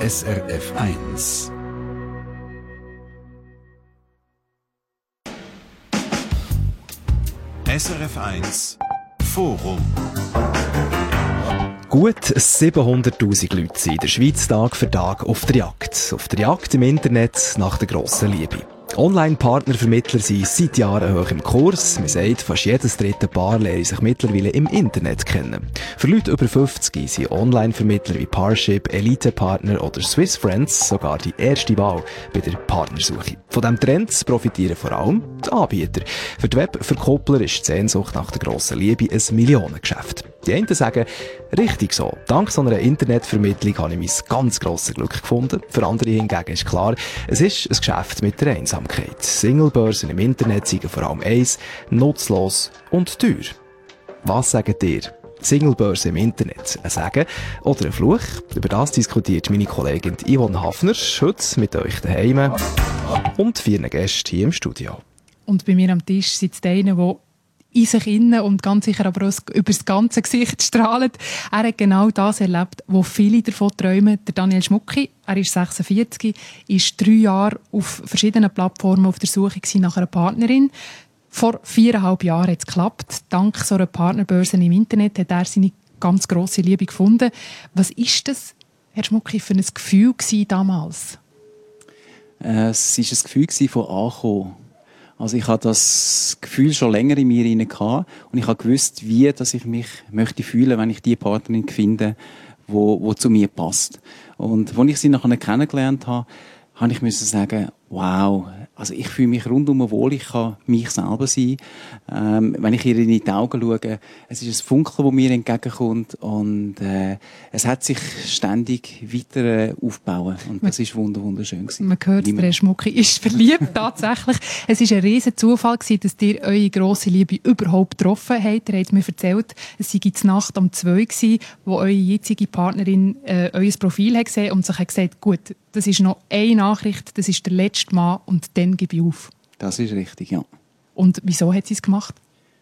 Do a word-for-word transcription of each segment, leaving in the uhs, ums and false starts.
S R F eins. S R F eins Forum. Gut siebenhunderttausend Leute sind in der Schweiz Tag für Tag auf der Jagd. Auf der Jagd im Internet nach der grossen Liebe. Online-Partnervermittler sind seit Jahren hoch im Kurs. Man sagt, fast jedes dritte Paar lernt sich mittlerweile im Internet kennen. Für Leute über fünfzig sind Online-Vermittler wie Parship, Elite-Partner oder Swiss Friends sogar die erste Wahl bei der Partnersuche. Von diesem Trend profitieren vor allem die Anbieter. Für die Webverkuppler ist die Sehnsucht nach der grossen Liebe ein Millionengeschäft. Die einen sagen, richtig so. Dank so einer Internetvermittlung habe ich mein ganz grosses Glück gefunden. Für andere hingegen ist klar, es ist ein Geschäft mit der Einsamkeit. Singlebörsen im Internet sind vor allem eins, nutzlos und teuer. Was sagt ihr? Singlebörse im Internet, ein Segen oder ein Fluch? Über das diskutiert meine Kollegin Yvonne Hafner heute mit euch daheim und vier Gästen hier im Studio. Und bei mir am Tisch sitzt einer, der in sich innen und ganz sicher aber auch über das ganze Gesicht strahlt. Er hat genau das erlebt, wo viele davon träumen. Der Daniel Schmucki, er ist sechsundvierzig, ist drei Jahre auf verschiedenen Plattformen auf der Suche nach einer Partnerin. Vor viereinhalb Jahren hat es geklappt. Dank so einer Partnerbörse im Internet hat er seine ganz grosse Liebe gefunden. Was war das, Herr Schmucki, für ein Gefühl damals? Äh, es war ein Gefühl von Ankommen. Also ich hatte das Gefühl schon länger in mir hinein gehabt und ich habe gewusst, wie dass ich mich möchte fühlen, wenn ich die Partnerin finde, wo, wo zu mir passt. Und als ich sie nachher kennengelernt habe, habe ich müssen sagen, wow, also ich fühle mich rundum wohl, ich kann mich selber sein. Ähm, wenn ich ihr in die Augen schaue, es ist ein Funkeln, das mir entgegenkommt und äh, es hat sich ständig weiter äh, aufgebaut und das ist wunderschön gewesen. Man hört, der Herr Schmucki ist verliebt, tatsächlich. Es war ein riesen Zufall gewesen, dass ihr eure grosse Liebe überhaupt getroffen habt. Ihr habt mir erzählt, es sei die Nacht um zwei gewesen, wo eure jetzige Partnerin äh, euer Profil hat gesehen und sich hat gesagt, gut, das ist noch eine Nachricht, das ist der letzte Mal und dann gebe ich auf. Das ist richtig, ja. Und wieso hat sie es gemacht?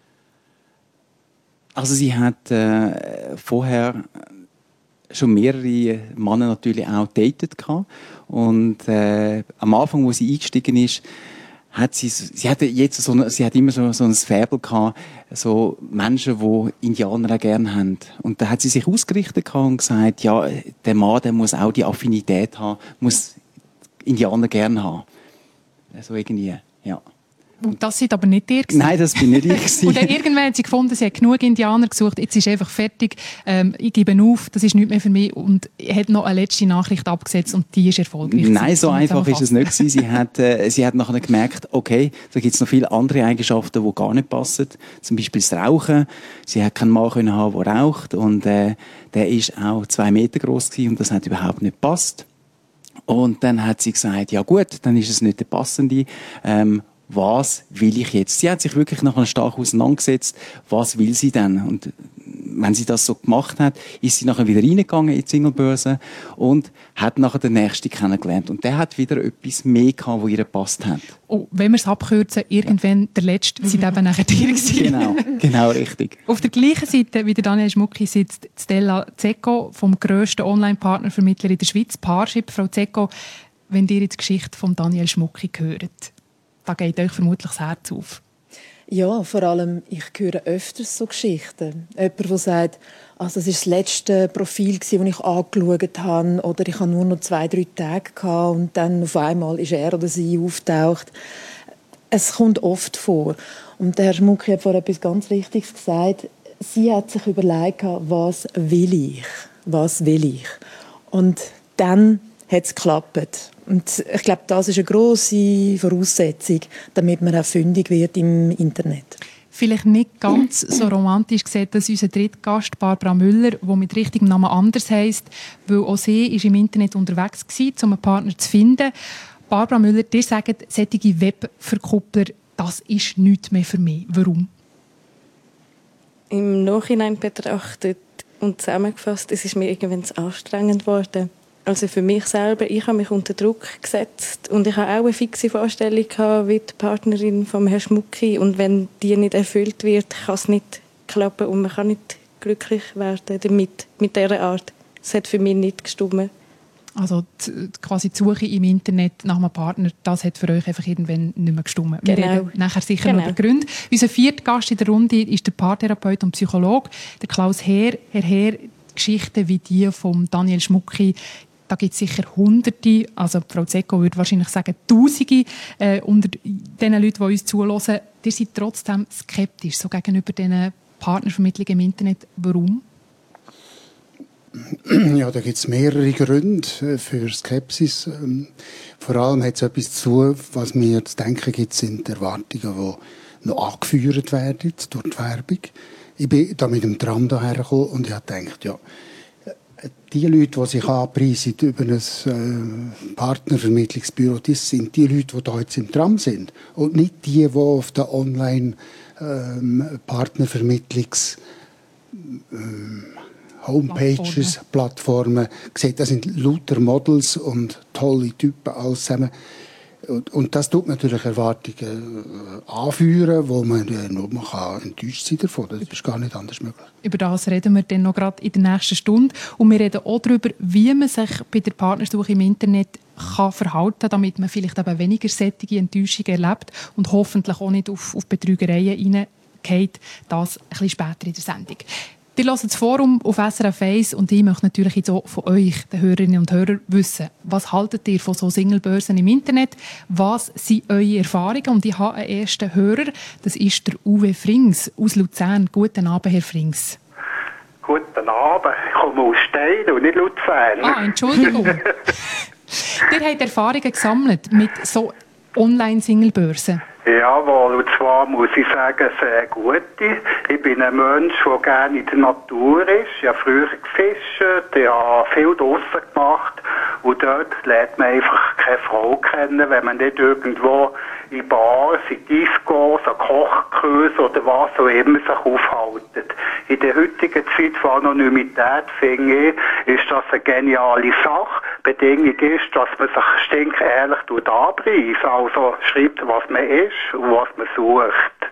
Also sie hat äh, vorher schon mehrere Männer natürlich auch datet gehabt. Und äh, am Anfang, wo sie eingestiegen ist, hat sie, sie hatte jetzt so eine, sie hat immer so, so ein Faible gehabt, so Menschen, die Indianer auch gerne haben. Und da hat sie sich ausgerichtet gehabt und gesagt, ja, der Mann, der muss auch die Affinität haben, muss Indianer gerne haben. So irgendwie, ja. Und das seid aber nicht ihr gewesen? Nein, das bin nicht ich. Und dann irgendwann hat sie gefunden, sie hat genug Indianer gesucht, jetzt ist einfach fertig, ähm, ich gebe auf, das ist nichts mehr für mich und hat noch eine letzte Nachricht abgesetzt und die ist erfolgreich. Nein, so einfach ist es nicht gewesen. Sie hat, äh, sie hat nachher gemerkt, okay, da gibt es noch viele andere Eigenschaften, die gar nicht passen. Zum Beispiel das Rauchen. Sie hat keinen Mann können haben, der raucht und äh, der ist auch zwei Meter groß gewesen und das hat überhaupt nicht gepasst. Und dann hat sie gesagt, ja gut, dann ist es nicht der passende. Ähm, was will ich jetzt? Sie hat sich wirklich nachher stark auseinandergesetzt, was will sie denn? Und wenn sie das so gemacht hat, ist sie nachher wieder reingegangen in die Singlebörse und hat nachher den Nächsten kennengelernt. Und der hat wieder etwas mehr gehabt, was ihr gepasst hat. Oh, wenn wir es abkürzen, irgendwann der Letzte sind eben nachher die gewesen. Genau, genau, richtig. Auf der gleichen Seite wie der Daniel Schmucki sitzt Stella Zecco vom grössten Online-Partnervermittler in der Schweiz, Parship. Frau Zecco, wenn ihr jetzt die Geschichte von Daniel Schmucki hört, da geht euch vermutlich das Herz auf. Ja, vor allem, ich höre öfters so Geschichten. Jemand, der sagt, also das war das letzte Profil, das ich angeschaut habe, oder ich hatte nur noch zwei, drei Tage gehabt, und dann auf einmal ist er oder sie auftaucht. Es kommt oft vor. Und der Herr Schmucki hat vorhin etwas ganz Wichtiges gesagt. Sie hat sich überlegt, was will ich? Was will ich? Und dann hat es geklappt. Und ich glaube, das ist eine grosse Voraussetzung, damit man auch fündig wird im Internet. Vielleicht nicht ganz so romantisch gesehen, dass unser dritter Gast, Barbara Müller, die mit richtigem Namen anders heisst, weil auch sie war im Internet unterwegs war, um einen Partner zu finden. Barbara Müller, dir sagen, solche Webverkuppler, das ist nichts mehr für mich. Warum? Im Nachhinein betrachtet und zusammengefasst, es ist mir irgendwann zu anstrengend geworden. Also für mich selber, ich habe mich unter Druck gesetzt und ich habe auch eine fixe Vorstellung gehabt, wie die Partnerin von Herrn Schmucki, und wenn die nicht erfüllt wird, kann es nicht klappen und man kann nicht glücklich werden damit, mit dieser Art. Es hat für mich nicht gestimmt. Also die, quasi die Suche im Internet nach einem Partner, das hat für euch einfach irgendwann nicht mehr gestimmt. Genau. Wir reden nachher sicher Genau. noch über Gründe. Unser vierter Gast in der Runde ist der Paartherapeut und Psychologe, der Klaus Heer. Herr Heer, Geschichten wie die von Daniel Schmucki, da gibt es sicher Hunderte, also Frau Zecko würde wahrscheinlich sagen Tausende äh, unter den Leuten, die uns zuhören. Ihr seid trotzdem skeptisch so gegenüber diesen Partnervermittlungen im Internet. Warum? Ja, da gibt es mehrere Gründe für Skepsis. Vor allem hat es etwas zu, was mir zu denken gibt, sind Erwartungen, die noch angeführt werden durch die Werbung. Ich bin da mit dem Tram hierher gekommen und ich habe gedacht, ja, die Leute, die sich anpreisen über ein äh, Partnervermittlungsbüro, das sind die Leute, die da jetzt im Tram sind. Und nicht die, die auf der Online-Partnervermittlungs- ähm, Homepages, Plattformen, gesehen, das sind lauter Models und tolle Typen alles zusammen. Und, und das tut natürlich Erwartungen äh, anführen, wo man äh, nur man kann enttäuscht sein davon. Das ist gar nicht anders möglich. Über das reden wir dann noch gerade in der nächsten Stunde. Und wir reden auch darüber, wie man sich bei der Partnersuche im Internet kann verhalten kann, damit man vielleicht eben weniger solche Enttäuschungen erlebt und hoffentlich auch nicht auf, auf Betrügereien hineingeht. Das ein bisschen später in der Sendung. Ihr hört das Forum auf S R F eins und ich möchte natürlich jetzt auch von euch, den Hörerinnen und Hörern, wissen, was haltet ihr von so Singlebörsen im Internet? Was sind eure Erfahrungen? Und ich habe einen ersten Hörer, das ist der Uwe Frings aus Luzern. Guten Abend, Herr Frings. Guten Abend, ich komme aus Stein und nicht Luzern. Ah, Entschuldigung. Ihr habt Erfahrungen gesammelt mit so Online-Singlebörsen. Jawohl, und zwar muss ich sagen, sehr gute. Ich bin ein Mensch, der gerne in der Natur ist. Ich habe früher gefischt, ich habe viel draussen gemacht. Und dort lernt man einfach keine Frau kennen, wenn man nicht irgendwo in Bars, in Discos, an Kochkursen oder was auch immer sich aufhaltet. In der heutigen Zeit von Anonymität, finde ich, ist das eine geniale Sache. Bedingung ist, dass man sich stinkehrlich anpreist. Also schreibt, was man ist und was man sucht.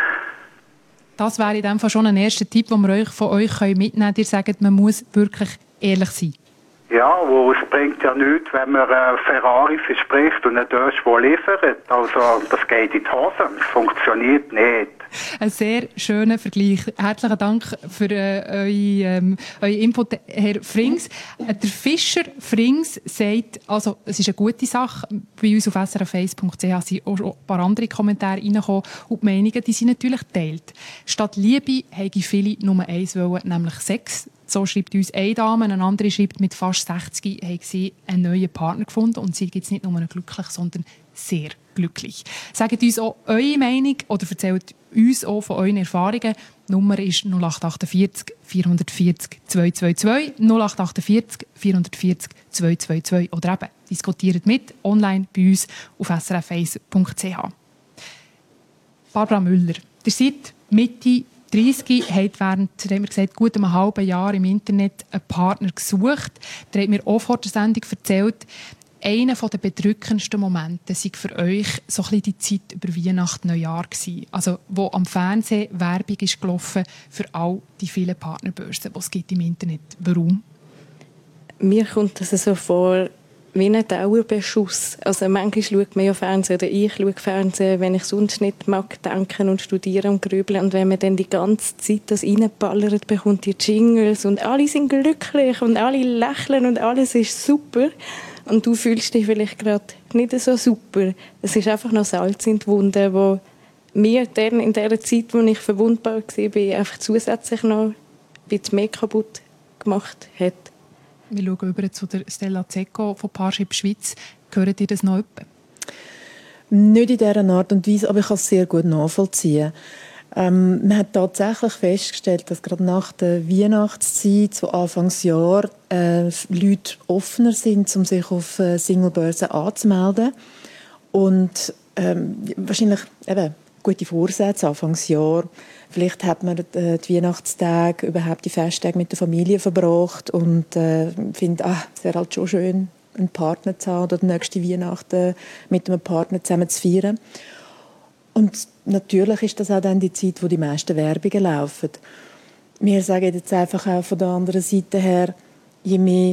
Das wäre in dem Fall schon ein erster Tipp, den wir euch von euch mitnehmen können. Ihr sagt, man muss wirklich ehrlich sein. Ja, wo es bringt ja nichts, wenn man äh, Ferrari verspricht und nicht das, was liefert. Also, das geht in die Hose. Das funktioniert nicht. Ein sehr schöner Vergleich. Herzlichen Dank für äh, eure, ähm, euren Input, Herr Frings. Äh, der Fischer Frings sagt, also, es ist eine gute Sache. Bei uns auf s r f eins punkt c h sind auch schon ein paar andere Kommentare reingekommen. Und die Meinungen, die sind natürlich geteilt. Statt Liebe hätten viele Nummer eins wollen, nämlich Sex. So schreibt uns eine Dame, eine andere schreibt, mit fast sechzig haben sie einen neuen Partner gefunden und sie gibt es nicht nur glücklich, sondern sehr glücklich. Sagt uns auch eure Meinung oder erzählt uns auch von euren Erfahrungen. Die Nummer ist null acht vierundachtzig vierhundertvierzig zweihundertzweiundzwanzig, null acht vierundachtzig vierhundertvierzig zweihundertzweiundzwanzig oder eben diskutiert mit online bei uns auf s r f eins punkt c h. Barbara Müller, ihr seid Mitte dreißig, habt während, haben wir gesagt, gut einem halben Jahr im Internet einen Partner gesucht. Ihr habt mir auch vor der Sendung erzählt, einer der bedrückendsten Momente war für euch so ein bisschen die Zeit über Weihnachten, Neujahr gewesen. Also, wo am Fernsehen Werbung ist gelaufen für all die vielen Partnerbörsen, die es gibt im Internet. Warum? Mir kommt das so vor wie ein Dauerbeschuss. Also manchmal schaut man ja Fernsehen, oder ich schaue Fernsehen, wenn ich sonst nicht mag denken und studieren und grübeln. Und wenn man dann die ganze Zeit das reinballert, bekommt die Jingles und alle sind glücklich und alle lächeln und alles ist super. Und du fühlst dich vielleicht gerade nicht so super. Es ist einfach noch Salz in die Wunde, wo mir dann in der Zeit, wo ich verwundbar war, einfach zusätzlich noch ein bisschen mehr kaputt gemacht hat. Wir schauen über zu der Stella Zecko von Parship Schweiz. Hört ihr das noch etwa? Nicht in dieser Art und Weise, aber ich kann es sehr gut nachvollziehen. Ähm, man hat tatsächlich festgestellt, dass gerade nach der Weihnachtszeit, so Anfangsjahr, äh, Leute offener sind, um sich auf äh, Singlebörsen anzumelden. Und ähm, wahrscheinlich eben gute Vorsätze, Anfangsjahr. Vielleicht hat man äh, die Weihnachtstage, überhaupt die Festtage mit der Familie verbracht und äh, findet, ach, es wäre halt schon schön, einen Partner zu haben oder die nächste Weihnachten mit einem Partner zusammen zu feiern. Und natürlich ist das auch dann die Zeit, wo die meisten Werbungen laufen. Wir sagen jetzt einfach auch von der anderen Seite her, je mehr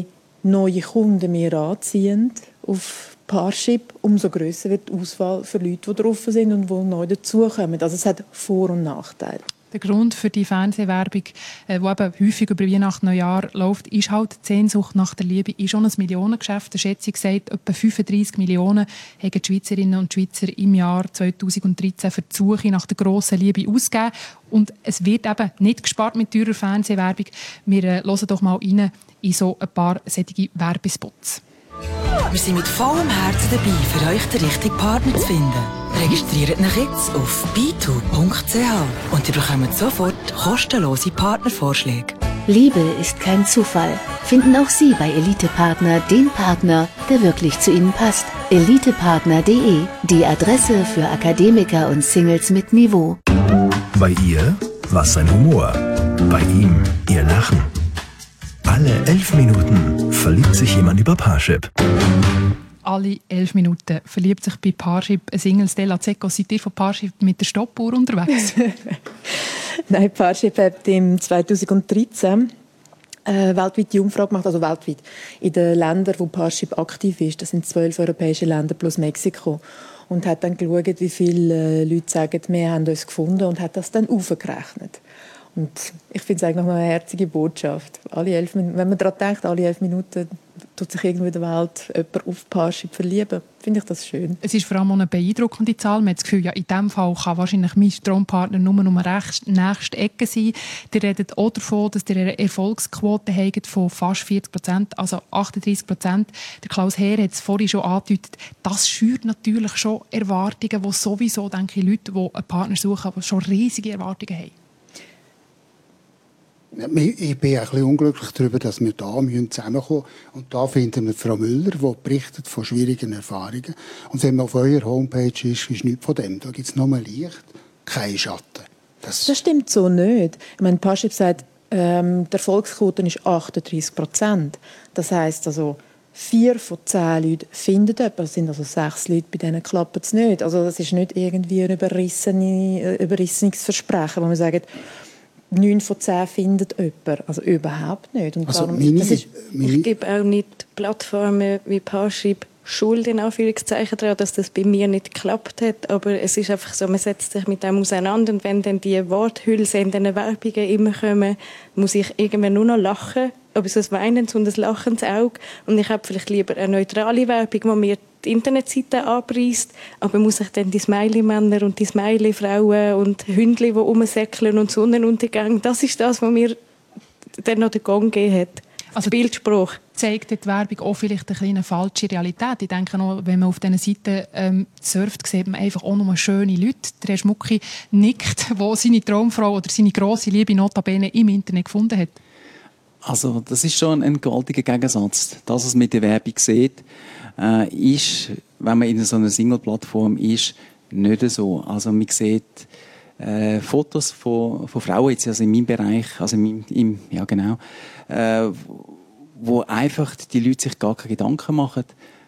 neue Kunden mehr anziehen auf Parship, umso grösser wird die Auswahl für Leute, die drauf sind und die neu dazukommen. Also es hat Vor- und Nachteile. Der Grund für die Fernsehwerbung, die eben häufig über Weihnachten, Neujahr läuft, ist halt die Sehnsucht nach der Liebe. Ist schon ein Millionengeschäft. Der Schätzung sagt, etwa fünfunddreissig Millionen haben die Schweizerinnen und Schweizer im Jahr zweitausenddreizehn für die Suche nach der grossen Liebe ausgegeben. Und es wird eben nicht gespart mit teurer Fernsehwerbung. Wir äh, hören doch mal rein in so ein paar solche Werbespots. Wir sind mit vollem Herzen dabei, für euch den richtigen Partner zu finden. Registriert euch jetzt auf b zwei punkt c h und ihr bekommt sofort kostenlose Partnervorschläge. Liebe ist kein Zufall. Finden auch Sie bei Elite-Partner den Partner, der wirklich zu Ihnen passt. elitepartner punkt de, die Adresse für Akademiker und Singles mit Niveau. Bei ihr war sein Humor, bei ihm ihr Lachen. Alle elf Minuten verliebt sich jemand über Parship. Alle elf Minuten verliebt sich bei Parship ein Single. Stella Zecco, seid ihr von Parship mit der Stoppuhr unterwegs? Nein, Parship hat im zweitausenddreizehn äh, weltweit die Umfrage gemacht, also weltweit, in den Ländern, wo Parship aktiv ist. Das sind zwölf europäische Länder plus Mexiko. Und hat dann geschaut, wie viele äh, Leute sagen, wir haben uns gefunden, und hat das dann aufgerechnet. Und ich finde es eigentlich noch eine herzige Botschaft. Alle elf, wenn man daran denkt, alle elf Minuten tut sich irgendwo in der Welt jemand auf Parship verlieben. Finde ich das schön. Es ist vor allem auch eine beeindruckende Zahl. Man hat das Gefühl, ja, in diesem Fall kann wahrscheinlich mein Traumpartner nur noch rechts, nächste Ecke sein. Die redet auch davon, dass ihr eine Erfolgsquote habt von fast vierzig Prozent, also achtunddreissig Prozent. Der Klaus Heer hat es vorhin schon angedeutet. Das schürt natürlich schon Erwartungen, die sowieso, denke ich, Leute, die einen Partner suchen, die schon riesige Erwartungen haben. Ich bin ein bisschen unglücklich darüber, dass wir da zusammenkommen müssen. Und da finden wir Frau Müller, die berichtet von schwierigen Erfahrungen. Und wenn man auf eurer Homepage ist, ist nichts von dem. Da gibt es nur Licht, kein Schatten. Das, das stimmt so nicht. Ich meine, Parship sagt, ähm, die Erfolgsquote ist achtunddreissig Prozent. Das heisst also, vier von zehn Leuten finden etwas. Es sind also sechs Leute, bei denen klappt es nicht. Also das ist nicht irgendwie ein überrissenes, überrissenes Versprechen, wo man sagt, neun von zehn findet jemand. Also überhaupt nicht. Und also darum, meine, das ist, ich gebe auch nicht Plattformen wie Parship Schuld in Anführungszeichen daran, dass das bei mir nicht geklappt hat. Aber es ist einfach so, man setzt sich mit dem auseinander. Und wenn dann die Worthülse in diesen Werbungen immer kommen, muss ich irgendwann nur noch lachen. Aber so ein weinendes und ein lachendes Auge. Und ich habe vielleicht lieber eine neutrale Werbung, die mir die Internetseite anpreist, aber muss ich dann die Smiley-Männer und die Smiley-Frauen und Hündchen, die rumsäckeln und Sonnenuntergang, das ist das, was mir dann noch den Gang gegeben hat. Also Bildspruch. Zeigt die Werbung auch vielleicht eine kleine falsche Realität. Ich denke noch, wenn man auf diesen Seiten ähm, surft, sieht man einfach auch nur schöne Leute. Der Herr Schmucki nickt, der seine Traumfrau oder seine grosse Liebe notabene im Internet gefunden hat. Also das ist schon ein gewaltiger Gegensatz. Das, was man mit der Werbung sieht, äh, ist, wenn man in so einer Single-Plattform ist, nicht so. Also man sieht äh, Fotos von, von Frauen, jetzt also in meinem Bereich, also in meinem, im, ja genau, äh, wo einfach die Leute sich gar keine Gedanken machen,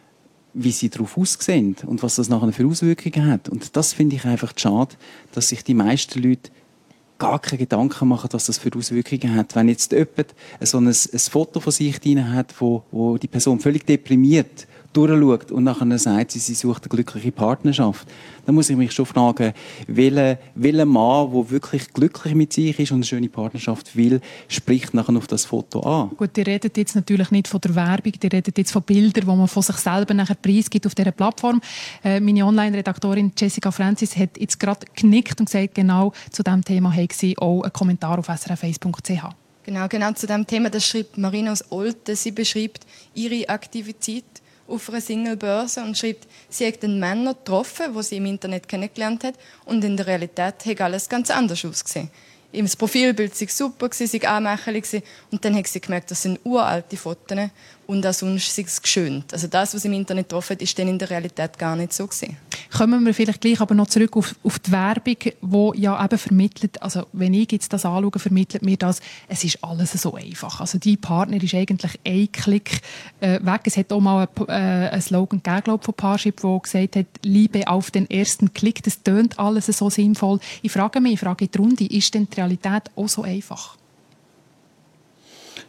wie sie darauf aussehen und was das nachher für Auswirkungen hat. Und das finde ich einfach schade, dass sich die meisten Leute gar keine Gedanken machen, was das für Auswirkungen hat. Wenn jetzt jemand so ein, ein Foto von sich drin hat, wo, wo die Person völlig deprimiert durchschaut und nachher sagt sie, sie sucht eine glückliche Partnerschaft, dann muss ich mich schon fragen, welcher, welcher Mann, der wirklich glücklich mit sich ist und eine schöne Partnerschaft will, spricht nachher auf das Foto an. Gut, ihr redet jetzt natürlich nicht von der Werbung, ihr redet jetzt von Bildern, die man von sich selber nachher preisgibt auf dieser Plattform. Äh, meine Online-Redaktorin Jessica Francis hat jetzt gerade genickt und gesagt, genau zu diesem Thema hat sie auch einen Kommentar auf s r f eins punkt c h. Genau, genau zu diesem Thema, das schreibt Marina aus Olten. Sie beschreibt ihre Aktivität auf einer Single-Börse und schreibt, sie hat einen Mann getroffen, den sie im Internet kennengelernt hat, und in der Realität hat alles ganz anders ausgesehen. Das Profilbild war super, war anmächtig, und dann hat sie gemerkt, das sind uralte Fotos und auch sonst ist es geschönt. Also das, was sie im Internet getroffen hat, ist dann in der Realität gar nicht so gewesen. Kommen wir vielleicht gleich aber noch zurück auf, auf die Werbung, die ja eben vermittelt, also wenn ich jetzt das anschaue, vermittelt mir das, es ist alles so einfach. Also dein Partner ist eigentlich ein Klick äh, weg. Es hat auch mal einen äh, Slogan gegeben, glaube ich, von Parship, der gesagt hat, Liebe auf den ersten Klick. Das tönt alles so sinnvoll. Ich frage mich, ich frage in die Runde, ist denn die Realität auch so einfach?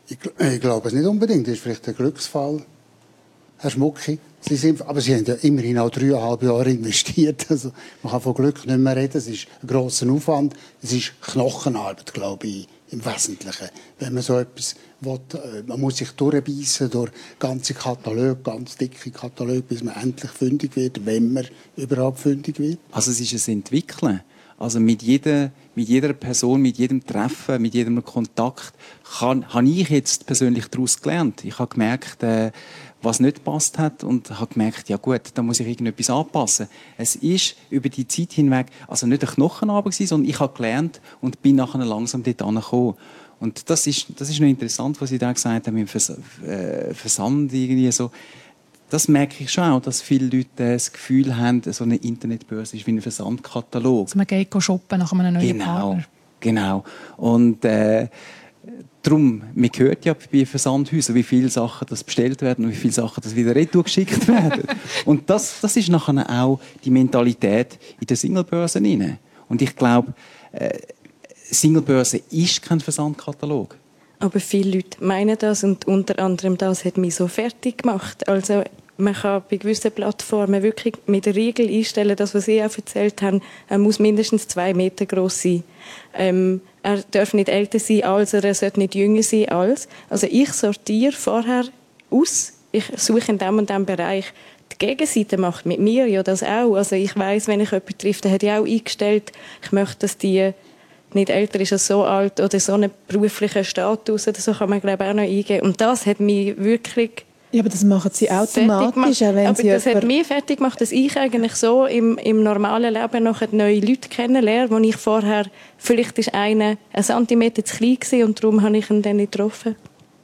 Ich, ich glaube es nicht unbedingt. Das ist vielleicht ein Glücksfall, Herr Schmucki. Sie sind, aber Sie haben ja immerhin auch dreieinhalb Jahre investiert. Also man kann von Glück nicht mehr reden. Es ist ein grosser Aufwand. Es ist Knochenarbeit, glaube ich, im Wesentlichen. Wenn man so etwas will, man muss sich durchbeissen durch ganze Kataloge, ganz dicke Kataloge, bis man endlich fündig wird, wenn man überhaupt fündig wird. Also es ist ein Entwickeln. Also mit jeder, mit jeder Person, mit jedem Treffen, mit jedem Kontakt kann, habe ich jetzt persönlich daraus gelernt. Ich habe gemerkt, äh, was nicht gepasst hat und habe gemerkt, ja gut, da muss ich irgendetwas anpassen. Es ist über die Zeit hinweg, also nicht eine Knochenarbeit gewesen, sondern ich habe gelernt und bin nachher langsam dort angekommen. Und das ist, das ist noch interessant, was Sie da gesagt haben, mit dem Vers äh, Versand irgendwie so. Das merke ich schon auch, dass viele Leute das Gefühl haben, so eine Internetbörse ist wie ein Versandkatalog. Also man geht shoppen nach einem neuen genau, Partner. Genau. Und äh, darum, man hört ja bei Versandhäusern, wie viele Sachen das bestellt werden und wie viele Sachen das wieder retour geschickt werden. Und das, das ist nachher auch die Mentalität in der Singlebörse rein. Und ich glaube, äh, Singlebörse ist kein Versandkatalog. Aber viele Leute meinen das und unter anderem das hat mich so fertig gemacht. Also man kann bei gewissen Plattformen wirklich mit der Regel einstellen, das, was Sie auch erzählt haben, er muss mindestens zwei Meter groß sein. Ähm, er darf nicht älter sein als, oder er sollte nicht jünger sein als. Also ich sortiere vorher aus. Ich suche in dem und dem Bereich. Die Gegenseite macht mit mir ja das auch. Also ich weiss, wenn ich jemanden treffe, dann hat ich auch eingestellt, ich möchte, dass die nicht älter ist als so alt oder so einen beruflichen Status oder so kann man glaube ich auch noch eingeben. Und das hat mich wirklich ja, aber das machen Sie automatisch, auch wenn aber Sie das hat mich fertig gemacht, dass ich eigentlich so im, im normalen Leben noch neue Leute kennenlerne, wo ich vorher, vielleicht ist einer ein Zentimeter zu klein gewesen und darum habe ich ihn dann nicht getroffen.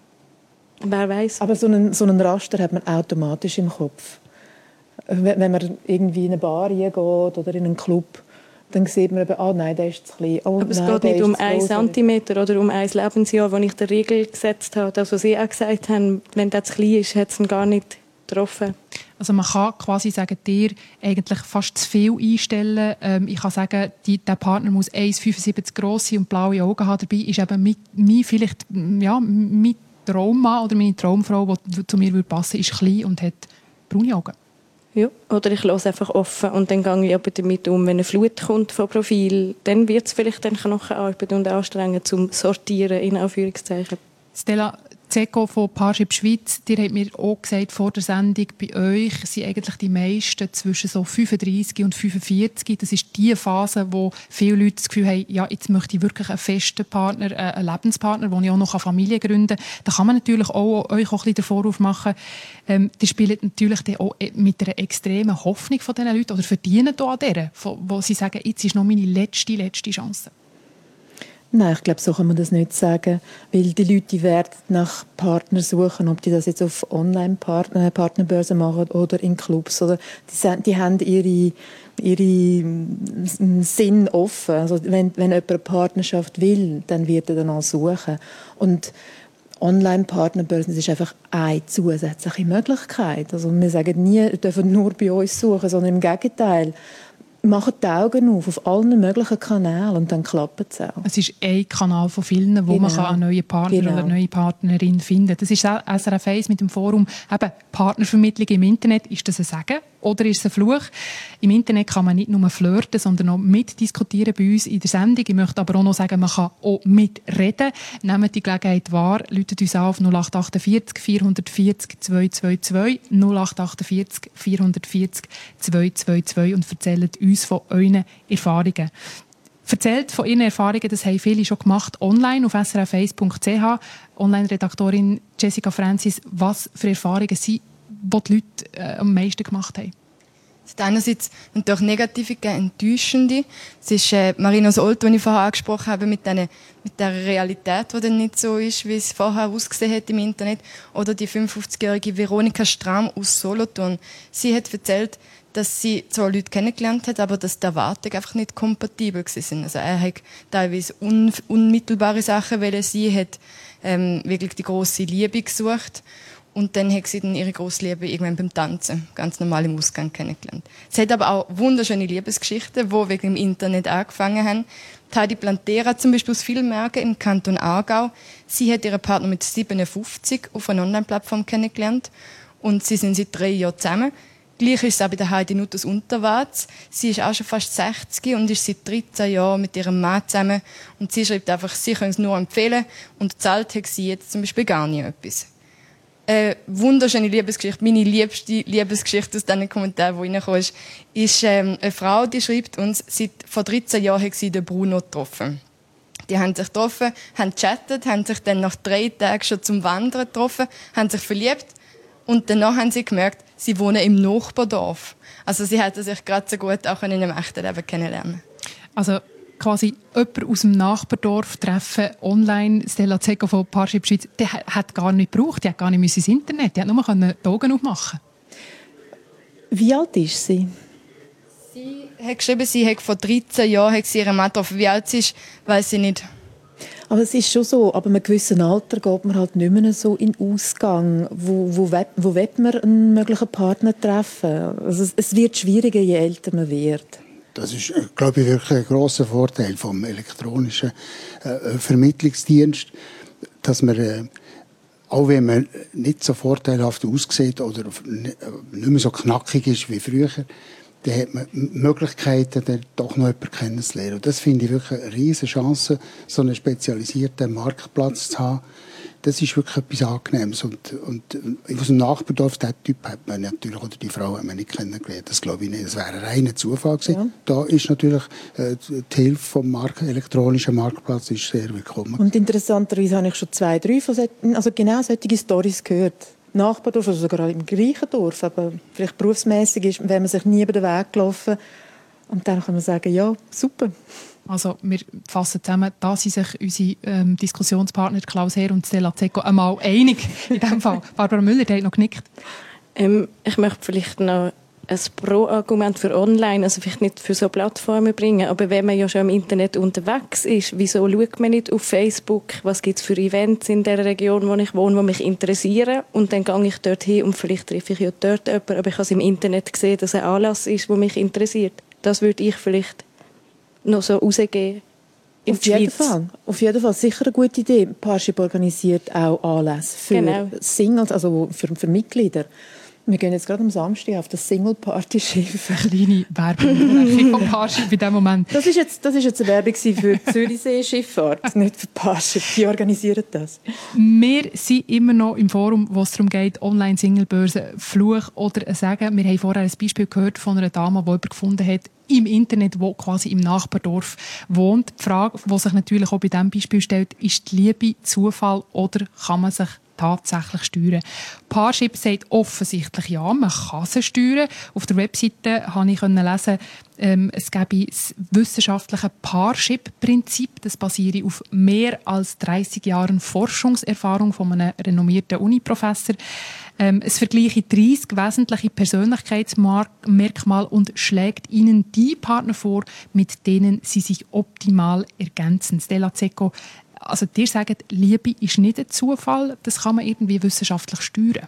Wer weiß. Aber so einen, so einen Raster hat man automatisch im Kopf. Wenn, wenn man irgendwie in eine Bar geht oder in einen Club, dann sieht man eben, oh nein, der ist zu klein. Oh, aber es nein, geht nicht um einen Zentimeter oder um ein Lebensjahr, wo ich die Regel gesetzt habe. Das, was Sie auch gesagt haben, wenn der zu klein ist, hat es ihn gar nicht getroffen. Also man kann quasi sagen, dir eigentlich fast zu viel einstellen. Ähm, ich kann sagen, die, der Partner muss eins Komma fünfundsiebzig gross sein und blaue Augen haben dabei. Ist eben mit, mit vielleicht ja, mein Traummann oder meine Traumfrau, die zu mir passen würde, ist klein und hat braune Augen. Ja, oder ich lasse einfach offen und dann gehe ich aber damit um, wenn eine Flut kommt von Profil, dann wird es vielleicht dann Knochenarbeit und anstrengend zum Sortieren, in Anführungszeichen. Stella Zeko von Parship Schweiz, ihr habt mir auch gesagt vor der Sendung, bei euch sind eigentlich die meisten zwischen so fünfunddreissig und fünfundvierzig. Das ist die Phase, wo viele Leute das Gefühl haben, ja, jetzt möchte ich wirklich einen festen Partner, einen Lebenspartner, wo ich auch noch Familie gründen kann. Da kann man natürlich auch, euch auch ein bisschen den Vorwurf machen, ähm, die spielen natürlich auch mit einer extremen Hoffnung von diesen Leuten oder verdienen da an der, wo sie sagen, jetzt ist noch meine letzte, letzte Chance. Nein, ich glaube, so kann man das nicht sagen, weil die Leute werden nach Partnern suchen, ob die das jetzt auf Online-Partnerbörsen machen oder in Clubs. Oder die, die haben ihre, ihre Sinn offen. Also wenn, wenn jemand eine Partnerschaft will, dann wird er danach suchen. Und Online-Partnerbörsen ist einfach eine zusätzliche Möglichkeit. Also wir sagen nie, ihr dürft nur bei uns suchen, sondern im Gegenteil. Machen die Augen auf, auf allen möglichen Kanälen und dann klappt es auch. Es ist ein Kanal von vielen, wo genau. man einen neuen Partner genau. oder eine neue Partnerin finden kann. Das ist S R F eins mit dem Forum eben Partnervermittlung im Internet. Ist das ein Segen oder ist es ein Fluch? Im Internet kann man nicht nur flirten, sondern auch mitdiskutieren bei uns in der Sendung. Ich möchte aber auch noch sagen, man kann auch mitreden. Nehmt die Gelegenheit wahr, ruft uns auf null acht achtundvierzig vierhundertvierzig zweihundertzweiundzwanzig null acht achtundvierzig vierhundertvierzig zweihundertzweiundzwanzig und erzählt uns von euren Erfahrungen. Erzählt von Ihren Erfahrungen, das haben viele schon gemacht, online auf s r f eins punkt c h. Online-Redaktorin Jessica Francis, was für Erfahrungen sind, die die Leute äh, am meisten gemacht haben? Es hat einerseits natürlich negative, enttäuschende. Es ist äh, Marinos Olt, die ich vorher angesprochen habe, mit, den, mit der Realität, die dann nicht so ist, wie es vorher ausgesehen hat im Internet. Oder die fünfundfünfzigjährige Veronika Strahm aus Solothurn. Sie hat erzählt, dass sie zwar Leute kennengelernt hat, aber dass die Erwartungen einfach nicht kompatibel waren. Also er hat teilweise un unmittelbare Sachen, weil sie hat ähm, wirklich die grosse Liebe gesucht. Und dann hat sie dann ihre grosse Liebe irgendwann beim Tanzen, ganz normal im Ausgang kennengelernt. Es hat aber auch wunderschöne Liebesgeschichten, die wegen dem Internet angefangen haben. Die Heidi Plantera zum Beispiel aus Villmergen im Kanton Aargau. Sie hat ihren Partner mit siebenundfünfzig auf einer Online-Plattform kennengelernt und sie sind seit drei Jahren zusammen. Gleich ist es auch bei der Heidi Nutt aus Unterwatz. Sie ist auch schon fast sechzig und ist seit dreizehn Jahren mit ihrem Mann zusammen. Und sie schreibt einfach, sie können es nur empfehlen und zahlt hat sie jetzt zum Beispiel gar nicht etwas. Eine wunderschöne Liebesgeschichte, meine liebste Liebesgeschichte aus diesen Kommentaren, die reingekommen ist, ist ähm, eine Frau, die schreibt uns, seit vor dreizehn Jahren hat sie den Bruno getroffen. Die haben sich getroffen, haben gechattet, haben sich dann nach drei Tagen schon zum Wandern getroffen, haben sich verliebt und danach haben sie gemerkt, sie wohnen im Nachbardorf. Also sie hätten sich gerade so gut auch in einem echten Leben kennenlernen. Also quasi jemanden aus dem Nachbardorf treffen, online, Stella Zecco von Parship Schweiz, der hat gar nicht gebraucht, die hat gar nicht ins Internet, die hat nur die Augen aufmachen. Wie alt ist sie? Sie hat geschrieben, sie hat vor dreizehn Jahren hat sie ihren Mann getroffen. Wie alt sie ist, weiss sie nicht. Aber es ist schon so, ab einem gewissen Alter geht man halt nicht mehr so in den Ausgang. Wo, wo, wo will man einen möglichen Partner treffen? Also es, es wird schwieriger, je älter man wird. Das ist, glaube ich, wirklich ein grosser Vorteil vom elektronischen äh, Vermittlungsdienst, dass man, äh, auch wenn man nicht so vorteilhaft aussieht oder nicht mehr so knackig ist wie früher, dann hat man Möglichkeiten, dann doch noch jemanden kennenzulernen. Und das finde ich wirklich eine riesige Chance, so einen spezialisierten Marktplatz zu haben. Das ist wirklich etwas Angenehmes. Und, und aus dem Nachbardorf, diesen Typ hat man natürlich, oder die Frau hat man nicht kennengelernt. Das glaube ich nicht. Das wäre ein reiner Zufall gewesen. Ja. Da ist natürlich äh, die Hilfe vom Mark- elektronischen Marktplatz ist sehr willkommen. Und interessanterweise habe ich schon zwei, drei von solchen, also genau solche Storys gehört. Nachbardorf, also sogar im gleichen Dorf, aber vielleicht berufsmäßig ist, wenn man sich nie über den Weg gelaufen. Und dann kann man sagen, ja, super. Also wir fassen zusammen, da sind sich unsere ähm, Diskussionspartner Klaus Herr und Stella Zecco einmal einig. In diesem Fall. Barbara Müller, die hat noch genickt. Ähm, ich möchte vielleicht noch ein Pro-Argument für online, also vielleicht nicht für so Plattformen bringen, aber wenn man ja schon im Internet unterwegs ist, wieso schaut man nicht auf Facebook, was gibt es für Events in der Region, wo ich wohne, die mich interessieren, und dann gehe ich dort hin und vielleicht treffe ich ja dort jemanden, aber ich habe es im Internet gesehen, dass ein Anlass ist, der mich interessiert. Das würde ich vielleicht noch so rausgeben. In Auf jeden Fall. Auf jeden Fall sicher eine gute Idee. Parship organisiert auch Anlässe für genau. Singles, also für, für Mitglieder. Wir gehen jetzt gerade am Samstag auf das Single-Party-Schiff. Eine kleine Werbung von Parship in diesem Moment. Das ist jetzt, das ist jetzt eine Werbung für die Zürichsee-Schifffahrt, nicht für Parship. Die organisieren das. Wir sind immer noch im Forum, wo es darum geht, Online-Singlebörse, Fluch oder ein Sagen. Wir haben vorher ein Beispiel gehört von einer Dame, die jemanden gefunden hat im Internet, wo quasi im Nachbardorf wohnt. Die Frage, die sich natürlich auch bei diesem Beispiel stellt, ist die Liebe Zufall oder kann man sich tatsächlich steuern? Parship sagt offensichtlich ja, man kann sie steuern. Auf der Webseite konnte ich lesen, ähm, es gäbe das wissenschaftliche Parship-Prinzip. Das basiert auf mehr als dreißig Jahren Forschungserfahrung von einem renommierten Uni-Professor. Ähm, es vergleiche dreißig wesentliche Persönlichkeitsmerkmale und schlägt ihnen die Partner vor, mit denen sie sich optimal ergänzen. Stella Zecco, also dir sagen, Liebe ist nicht ein Zufall, das kann man irgendwie wissenschaftlich steuern.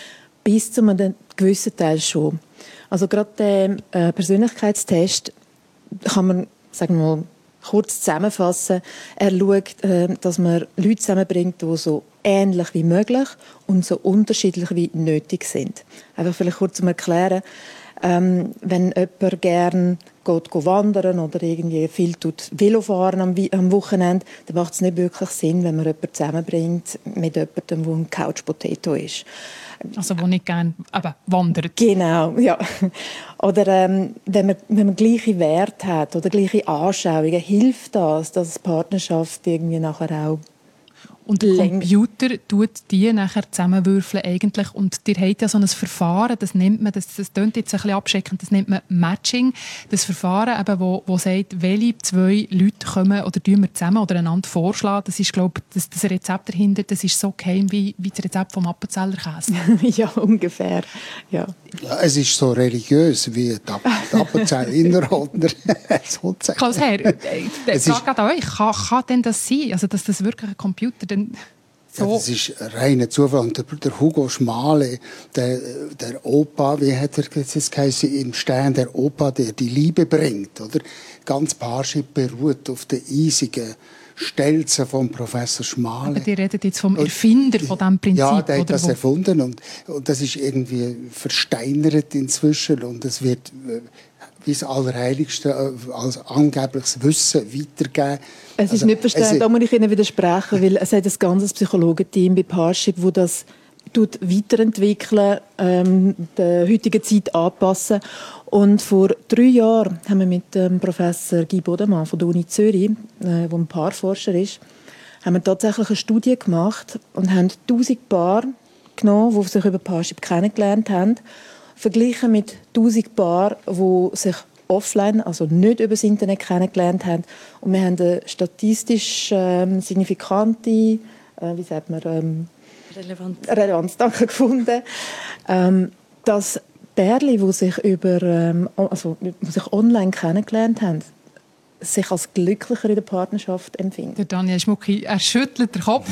Bis zu einem gewissen Teil schon. Also gerade der äh, Persönlichkeitstest kann man, sagen wir mal, kurz zusammenfassen. Er schaut, äh, dass man Leute zusammenbringt, die so ähnlich wie möglich und so unterschiedlich wie nötig sind. Einfach vielleicht kurz zum Erklären. Ähm, wenn jemand gerne geht, geht wandern oder irgendwie viel tut Velofahren am, am Wochenende, dann macht es nicht wirklich Sinn, wenn man jemanden zusammenbringt mit jemandem, der ein Couch-Potato ist. Also wo nicht gerne aber wandert. Genau, ja. Oder ähm, wenn, man, wenn man gleiche Werte hat oder gleiche Anschauungen, hilft das, dass die Partnerschaft irgendwie nachher auch. Und der Computer tut die nachher zusammenwürfeln eigentlich. Und ihr habt ja so ein Verfahren, das nennt man, das, das klingt jetzt ein bisschen abschreckend, das nennt man Matching. Das Verfahren, eben, wo, wo sagt, welche zwei Leute kommen oder tun wir zusammen oder einander vorschlagen. Das ist, glaube ich, das, das Rezept dahinter, das ist so geheim wie, wie das Rezept vom Appenzeller Käse. Ja, ungefähr. Ja. Ja, es ist so religiös wie die Appenzeller Innerrhoder. Klaus Herr, ich frage an euch, kann, kann denn das sein? Also, dass das wirklich ein Computer dann So. Ja, das ist reiner Zufall. Und der, der Hugo Schmale, der, der Opa, wie hat er das geheißen, im Stern, der Opa, der die Liebe bringt, oder? Ganz Parship beruht auf den eisigen Stelzen vom Professor Schmale. Aber die redet jetzt vom Erfinder von diesem Prinzip. Ja, der hat oder das wo? erfunden und, und das ist irgendwie versteinert inzwischen und es wird äh, wie das Allerheiligste äh, als angebliches Wissen weitergeben. Es ist also, nicht verständlich, da muss ich Ihnen widersprechen, weil es hat ein ganzes Psychologenteam bei Parship, das das tut weiterentwickeln, ähm, der heutigen Zeit anpassen. Und vor drei Jahren haben wir mit dem Professor Guy Bodemann von der Uni Zürich, äh, der ein Paarforscher ist, haben wir tatsächlich eine Studie gemacht und haben tausend Paare genommen, die sich über Parship kennengelernt haben, verglichen mit tausend Paaren, die sich offline, also nicht über das Internet kennengelernt haben. Und wir haben eine statistisch ähm, signifikante, äh, wie sagt man, ähm, Relevanz. Relevanz danke, gefunden, ähm, dass Pärchen, die sich, über, ähm, also, die sich online kennengelernt haben, sich als glücklicher in der Partnerschaft empfinden. Der Daniel Schmucki, er schüttelt den Kopf.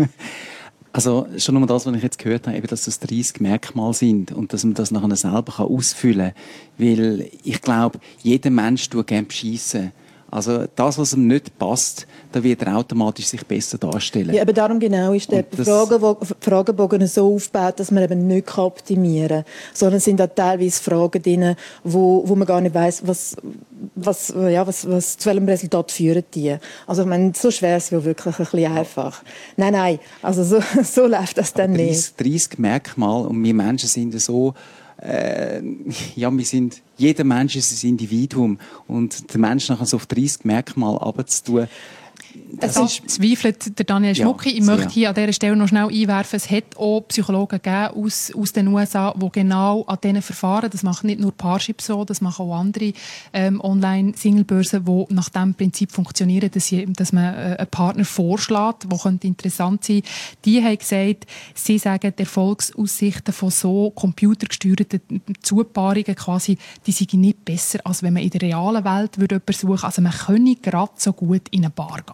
Also schon nur das, was ich jetzt gehört habe, eben, dass das dreißig Merkmale sind und dass man das nachher selber ausfüllen kann. Weil ich glaube, jeder Mensch tut gerne beschissen. Also das, was ihm nicht passt, da wird er automatisch sich besser darstellen. Ja, aber darum genau ist der Fragebogen so aufgebaut, dass man eben nicht optimieren kann. Sondern es sind auch teilweise Fragen drin, wo, wo man gar nicht weiss, was, was, ja, was, was, zu welchem Resultat führen die. Also ich meine, so schwer ist es wirklich ein bisschen einfach. Nein, nein, also so, so läuft das dann nicht. dreißig Merkmale und wir Menschen sind so... Äh, ja, wir sind, jeder Mensch ist ein Individuum und der Mensch nachher so auf dreißig Merkmale runterzutun, Das da zweifelt der Daniel Schmucki. Ja, ich möchte hier an dieser Stelle noch schnell einwerfen, es hat auch Psychologen gegeben aus, aus den U S A, die genau an diesen Verfahren, das machen nicht nur Parship so, das machen auch andere ähm, Online-Singlebörsen, die nach diesem Prinzip funktionieren, dass, sie, dass man äh, einen Partner vorschlägt, der könnte interessant sein. Die haben gesagt, sie sagen, die Erfolgsaussichten von so computergesteuerten Zupaarungen quasi, die seien nicht besser, als wenn man in der realen Welt würde jemanden suchen. Also man könne gerade so gut in eine Bar gehen.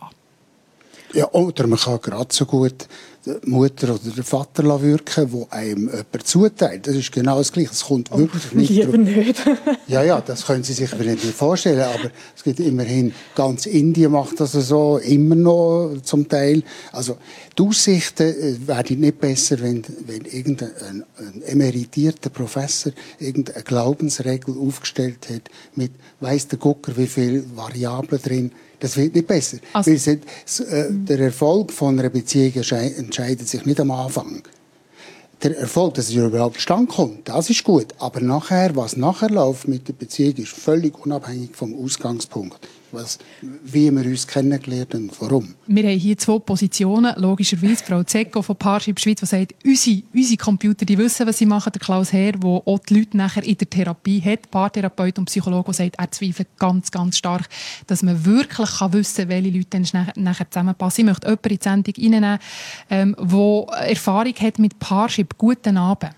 Ja, oder man kann gerade so gut die Mutter oder den Vater wirken, wo einem jemand zuteilt. Das ist genau das Gleiche. Es kommt oh, wirklich nicht lieber nicht. Ja, ja, das können Sie sich nicht vorstellen. Aber es gibt immerhin, ganz Indien macht das so, immer noch zum Teil. Also die Aussichten werden nicht besser, wenn, wenn irgendein ein emeritierter Professor irgendeine Glaubensregel aufgestellt hat mit, weiss der Gucker, wie viele Variablen drin. Das wird nicht besser. Also, Weil sind, äh, der Erfolg von einer Beziehung entscheidet sich nicht am Anfang. Der Erfolg, dass es überhaupt zustande kommt, das ist gut. Aber nachher, was nachher läuft mit der Beziehung, ist völlig unabhängig vom Ausgangspunkt. Was, wie wir uns kennengelernt und warum. Wir haben hier zwei Positionen. Logischerweise Frau Zecko von Parship Schweiz, die sagt, unsere, unsere Computer die wissen, was sie machen. Der Klaus Herr, der auch die Leute nachher in der Therapie hat, Paartherapeut und Psychologe, der sagt, er zweifelt ganz, ganz stark, dass man wirklich kann wissen kann, welche Leute dann nachher, nachher zusammenpassen. Ich möchte jemanden in die Sendung reinnehmen, ähm, der Erfahrung hat mit Parship. Guten Abend.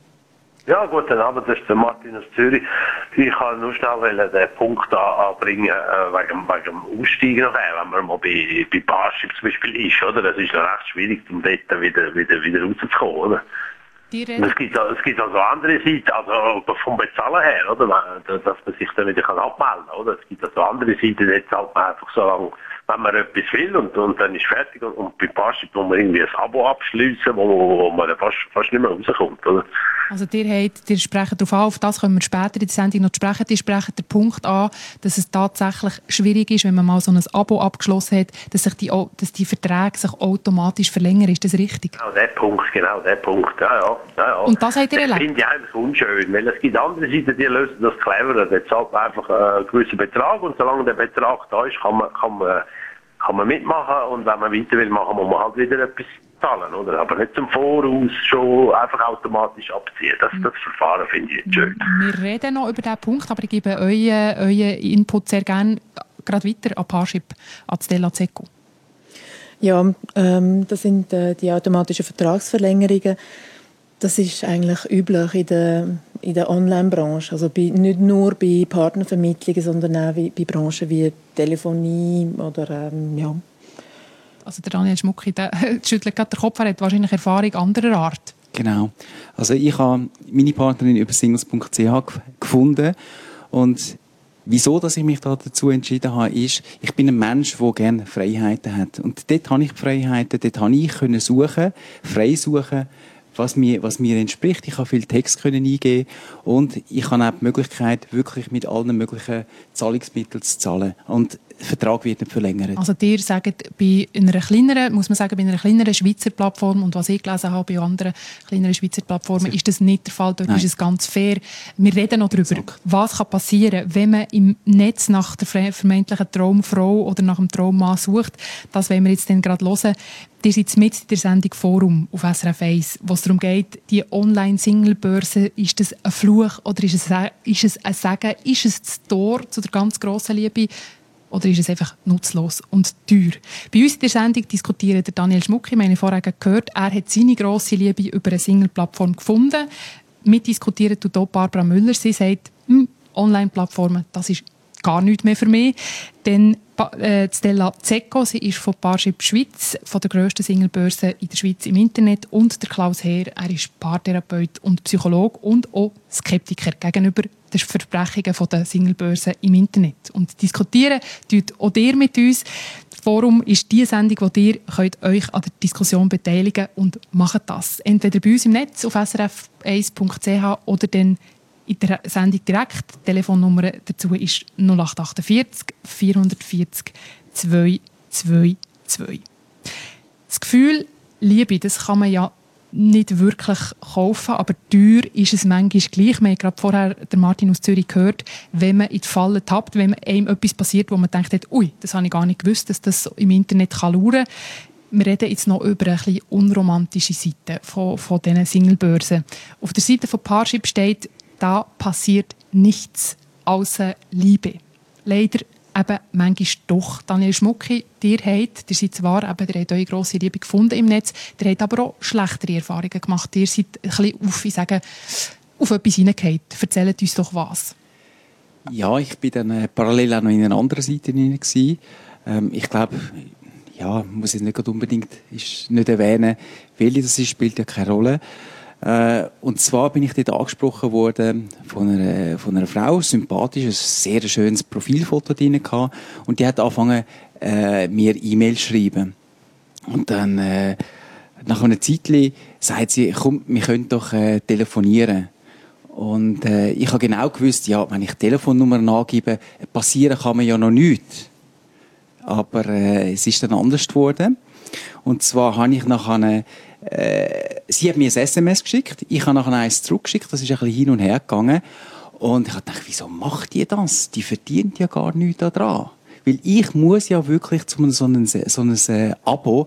Ja, guten Abend, das ist der Martin aus Zürich. Ich kann nur schnell den Punkt anbringen, äh, wegen, wegen dem Aussteigen nachher, wenn man mal bei, bei Parship zum Beispiel ist, oder? Das ist noch recht schwierig, um dort wieder, wieder, wieder rauszukommen, oder? Und es gibt, es gibt also andere Seiten, also vom Bezahlen her, oder? Dass man sich dann wieder abmelden kann, oder? Es gibt also andere Seiten, jetzt halt man einfach so lange, wenn man etwas will und, und dann ist fertig. Und, und bei Parship muss man irgendwie ein Abo abschliessen, wo, wo man dann fast, fast nicht mehr rauskommt, oder? Also ihr, habt, ihr sprecht darauf an, auf das können wir später in der Sendung noch sprechen. Ihr sprecht den Punkt an, dass es tatsächlich schwierig ist, wenn man mal so ein Abo abgeschlossen hat, dass, sich die, dass die Verträge sich automatisch verlängern. Ist das richtig? Genau, der Punkt, genau, der Punkt, ja, ja. ja, ja. Und das habt ihr erlebt? Das finde ich eigentlich unschön, weil es gibt andere Seiten, die lösen das cleverer. Da zahlt man einfach einen gewissen Betrag und solange der Betrag da ist, kann man, kann man, kann man mitmachen und wenn man weiter will machen, muss man halt wieder etwas zahlen, oder? Aber nicht zum Voraus schon einfach automatisch abziehen. Das, das Verfahren finde ich nicht schön. Wir reden noch über diesen Punkt, aber ich gebe euren, euren Input sehr gerne gerade weiter an Parship, an Stella Zecko. Ja, ähm, das sind äh, die automatischen Vertragsverlängerungen. Das ist eigentlich üblich in der, in der Online-Branche. Also bei, nicht nur bei Partnervermittlungen, sondern auch bei Branchen wie Telefonie oder ähm, ja. Also der Daniel Schmucki, der schüttelt gerade den Kopf, er hat wahrscheinlich Erfahrung anderer Art. Genau. Also ich habe meine Partnerin über singles punkt c h gefunden und wieso, dass ich mich da dazu entschieden habe, ist, ich bin ein Mensch, der gerne Freiheiten hat. Und dort habe ich die Freiheiten, dort habe ich können suchen, frei suchen, was mir, was mir entspricht. Ich habe viel Text können eingeben und ich habe auch die Möglichkeit, wirklich mit allen möglichen Zahlungsmitteln zu zahlen. Und der Vertrag wird nicht verlängert. Also dir sagen, bei einer kleineren, muss man sagen, bei einer kleineren Schweizer Plattform und was ich gelesen habe bei anderen kleineren Schweizer Plattformen, ist das nicht der Fall. Dort Nein. ist es ganz fair. Wir reden noch darüber, Exakt. was kann passieren, wenn man im Netz nach der vermeintlichen Traumfrau oder nach dem Traummann sucht. Das wollen wir jetzt dann gerade hören. Ihr seid mit in der Sendung Forum auf S R F eins, wo es darum geht, die Online-Single-Börse, ist das ein Fluch oder ist es ein, ist es ein Segen? Ist es das Tor zu der ganz grossen Liebe? Oder ist es einfach nutzlos und teuer? Bei uns in der Sendung diskutiert der Daniel Schmucki, wir haben vorher gehört, er hat seine grosse Liebe über eine Single-Plattform gefunden. Mitdiskutiert tut auch Barbara Müller. Sie sagt, hm, Online-Plattformen, das ist gar nichts mehr für mich. Dann äh, Stella Zecco, sie ist von Parship Schweiz, von der grössten Singlebörse in der Schweiz im Internet. Und der Klaus Heer, er ist Paartherapeut und Psychologe und auch Skeptiker gegenüber den Versprechungen der Singlebörse im Internet. Und diskutieren tut auch ihr mit uns. Das Forum ist die Sendung, wo ihr könnt euch an der Diskussion beteiligen könnt und macht das. Entweder bei uns im Netz auf s r f eins punkt c h oder dann in der Sendung direkt. Die Telefonnummer dazu ist null acht vier acht vier vier null zwei zwei zwei. Das Gefühl Liebe, das kann man ja nicht wirklich kaufen, aber teuer ist es manchmal gleich. Wir haben gerade vorher den Martin aus Zürich gehört, wenn man in die Falle tappt, wenn einem etwas passiert, wo man denkt, ui, das habe ich gar nicht gewusst, dass das im Internet lauern kann. Wir reden jetzt noch über eine etwas unromantische Seite von, von diesen Singlebörsen. Auf der Seite von Parship steht, da passiert nichts außer Liebe. Leider eben manchmal doch. Daniel Schmucki, ihr habt, ihr seid zwar, eben, ihr habt eure grosse Liebe gefunden im Netz, ihr habt aber auch schlechtere Erfahrungen gemacht. Ihr seid ein bisschen auf, ich sage, auf etwas hineingefallen. Erzählt uns doch was. Ja, ich war dann äh, parallel auch noch in einer anderen Seite hinein. Ähm, ich glaube, ja, muss ich nicht unbedingt ist nicht erwähnen, welche das ist, spielt ja keine Rolle. Äh, und zwar bin ich dort angesprochen worden von einer, von einer Frau, sympathisch, ein sehr schönes Profilfoto drin gehabt, und die hat angefangen, äh, mir E-Mails zu schreiben. Und dann, äh, nach einer Zeitli sagt sie, komm, wir können doch äh, telefonieren. Und äh, ich habe genau gewusst, ja, wenn ich Telefonnummern angebe, passieren kann mir ja noch nichts. Aber äh, es ist dann anders geworden. Und zwar habe ich nachher eine Äh, sie hat mir ein S M S geschickt, ich habe nachher eins zurückgeschickt, das ist ein bisschen hin und her gegangen. Und ich habe gedacht, wieso macht die das? Die verdient ja gar nichts daran. Weil ich muss ja wirklich zu so einem, so einem äh, Abo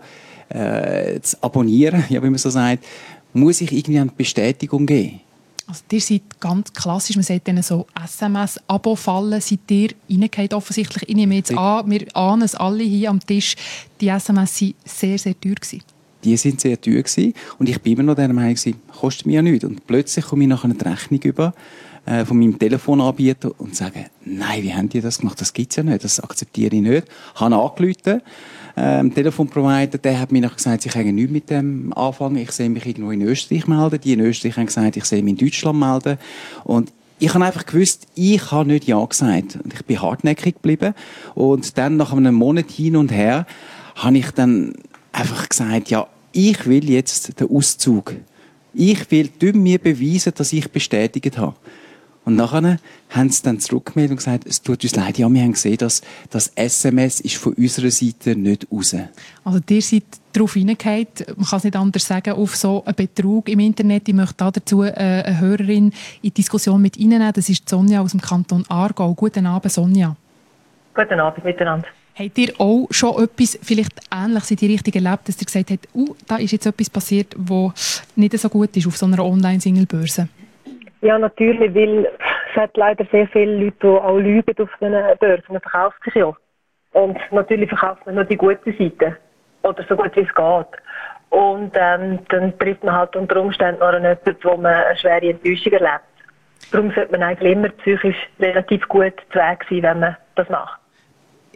äh, zu abonnieren, ja, wie man so sagt, muss ich irgendwie eine Bestätigung geben. Also ihr seid ganz klassisch, man sagt denen so S M S-Abo-Fallen, seid ihr reingefallen offensichtlich. Ich nehme jetzt an, wir ahnen es alle hier am Tisch, die S M S waren sehr, sehr teuer gewesen. Die sind sehr teuer gewesen. Und ich bin immer noch der Meinung, kostet mir ja nichts. Und plötzlich komme ich nachher eine Rechnung über äh, von meinem Telefonanbieter und sage, nein, wie haben die das gemacht? Das gibt's ja nicht, das akzeptiere ich nicht. Ich habe angerufen, äh, der Telefonprovider, der hat mir nachher gesagt, ich kann nichts mit dem anfangen. Ich soll mich irgendwo in Österreich melden. Die in Österreich haben gesagt, ich soll mich in Deutschland melden. Und ich habe einfach gewusst, ich habe nicht Ja gesagt. Und ich bin hartnäckig geblieben. Und dann, nach einem Monat hin und her, habe ich dann einfach gesagt, ja, ich will jetzt den Auszug. Ich will mir beweisen, dass ich bestätigt habe. Und nachher haben sie dann zurückgemeldet und gesagt, es tut uns leid, ja, wir haben gesehen, dass das S M S ist von unserer Seite nicht raus. Also ihr seid darauf hineingefallen, man kann es nicht anders sagen, auf so einen Betrug im Internet. Ich möchte dazu äh, eine Hörerin in die Diskussion mit Ihnen nehmen. Das ist Sonja aus dem Kanton Aargau. Guten Abend, Sonja. Guten Abend miteinander. Habt ihr auch schon etwas vielleicht Ähnliches in die Richtung erlebt, dass ihr gesagt habt, uh, da ist jetzt etwas passiert, was nicht so gut ist auf so einer Online-Single-Börse? Ja, natürlich, weil es hat leider sehr viele Leute, die auch lügen auf diesen Börsen. Man verkauft sich ja. Und natürlich verkauft man nur die gute Seite. Oder so gut wie es geht. Und ähm, dann trifft man halt unter Umständen noch an jemanden, wo man eine schwere Enttäuschung erlebt. Darum sollte man eigentlich immer psychisch relativ gut zu Weg sein, wenn man das macht.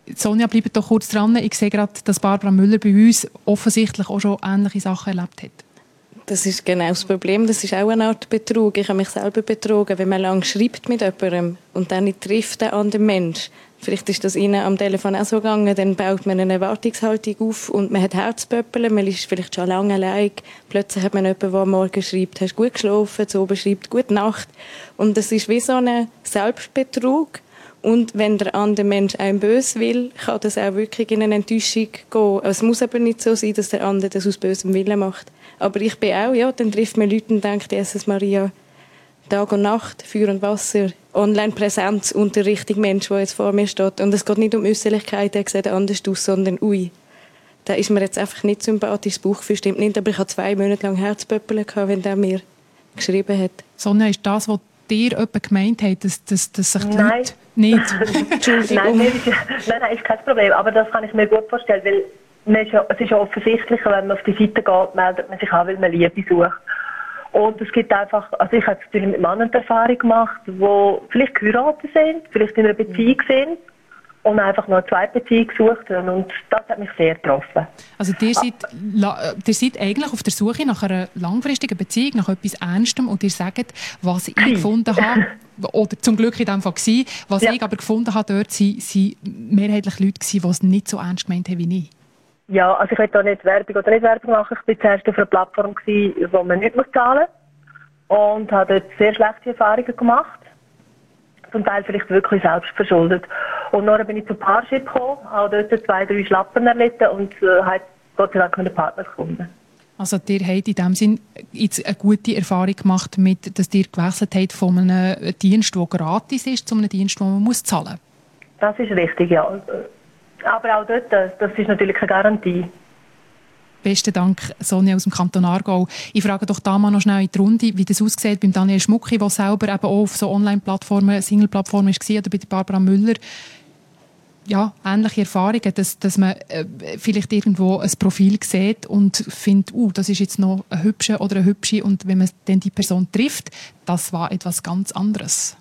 Sonja, bleibt doch kurz dran. Ich sehe gerade, dass Barbara Müller bei uns offensichtlich auch schon ähnliche Sachen erlebt hat. Das ist genau das Problem. Das ist auch eine Art Betrug. Ich habe mich selber betrogen, wenn man lange schreibt mit jemandem und dann nicht trifft den anderen Mensch. Vielleicht ist das Ihnen am Telefon auch so gegangen, dann baut man eine Erwartungshaltung auf und man hat Herzpöppeln, man ist vielleicht schon lange allein. Plötzlich hat man jemanden, der am Morgen schreibt, hast du gut geschlafen, zu oben schreibt, gute Nacht. Und das ist wie so ein Selbstbetrug. Und wenn der andere Mensch einem böse will, kann das auch wirklich in eine Enttäuschung gehen. Es muss aber nicht so sein, dass der andere das aus bösem Willen macht. Aber ich bin auch, ja, dann trifft man Leute und denkt, Jesus Maria, Tag und Nacht, Feuer und Wasser, Online-Präsenz und der richtige Mensch, der jetzt vor mir steht. Und es geht nicht um Äußerlichkeit, der sieht anders aus, sondern ui, da ist mir jetzt einfach nicht sympathisch, das Bauchgefühl stimmt nicht, aber ich hatte zwei Monate lang Herzpöppeln, wenn der mir geschrieben hat. Sonja, ist das, was dir jemand gemeint hat, dass, dass, dass sich die Nein. Leute nicht... Entschuldigung. Nein, ist, nein, nein, ist kein Problem, aber das kann ich mir gut vorstellen, weil man ist ja, es ist ja offensichtlicher, wenn man auf die Seite geht, meldet man sich an, weil man Liebe sucht. Und es gibt einfach, also ich habe es natürlich mit Männern die Erfahrung gemacht, die vielleicht geheiratet sind, vielleicht in einer Beziehung sind und einfach noch eine zweite Beziehung gesucht haben. Und das hat mich sehr getroffen. Also ihr seid, la, ihr seid eigentlich auf der Suche nach einer langfristigen Beziehung, nach etwas Ernstem und ihr sagt, was ich gefunden habe, oder zum Glück in diesem Fall war, was ja. ich aber gefunden habe, dort waren, waren mehrheitlich Leute, die es nicht so ernst gemeint haben wie ich. Ja, also ich will da nicht Werbung oder nicht Werbung machen. Ich war zuerst auf einer Plattform, wo man nichts zahlen muss. Und habe dort sehr schlechte Erfahrungen gemacht. Zum Teil vielleicht wirklich selbst verschuldet. Und dann bin ich zum Parship gekommen, habe dort zwei, drei Schlappen erlitten und äh, habe Gott sei Dank einen Partner gefunden. Also ihr habt in dem Sinn jetzt eine gute Erfahrung gemacht, mit, dass ihr gewechselt habt von einem Dienst, der gratis ist, zu einem Dienst, den man muss zahlen muss? Das ist richtig, ja. Aber auch dort, das ist natürlich keine Garantie. Besten Dank, Sonja aus dem Kanton Aargau. Ich frage doch da mal noch schnell in die Runde, wie das aussieht beim Daniel Schmucki, der selber eben auch auf so Online-Plattformen, Single-Plattformen war, oder bei Barbara Müller. Ja, ähnliche Erfahrungen, dass, dass man äh, vielleicht irgendwo ein Profil sieht und findet, uh, das ist jetzt noch ein Hübscher oder eine Hübsche, und wenn man dann die Person trifft, das war etwas ganz anderes.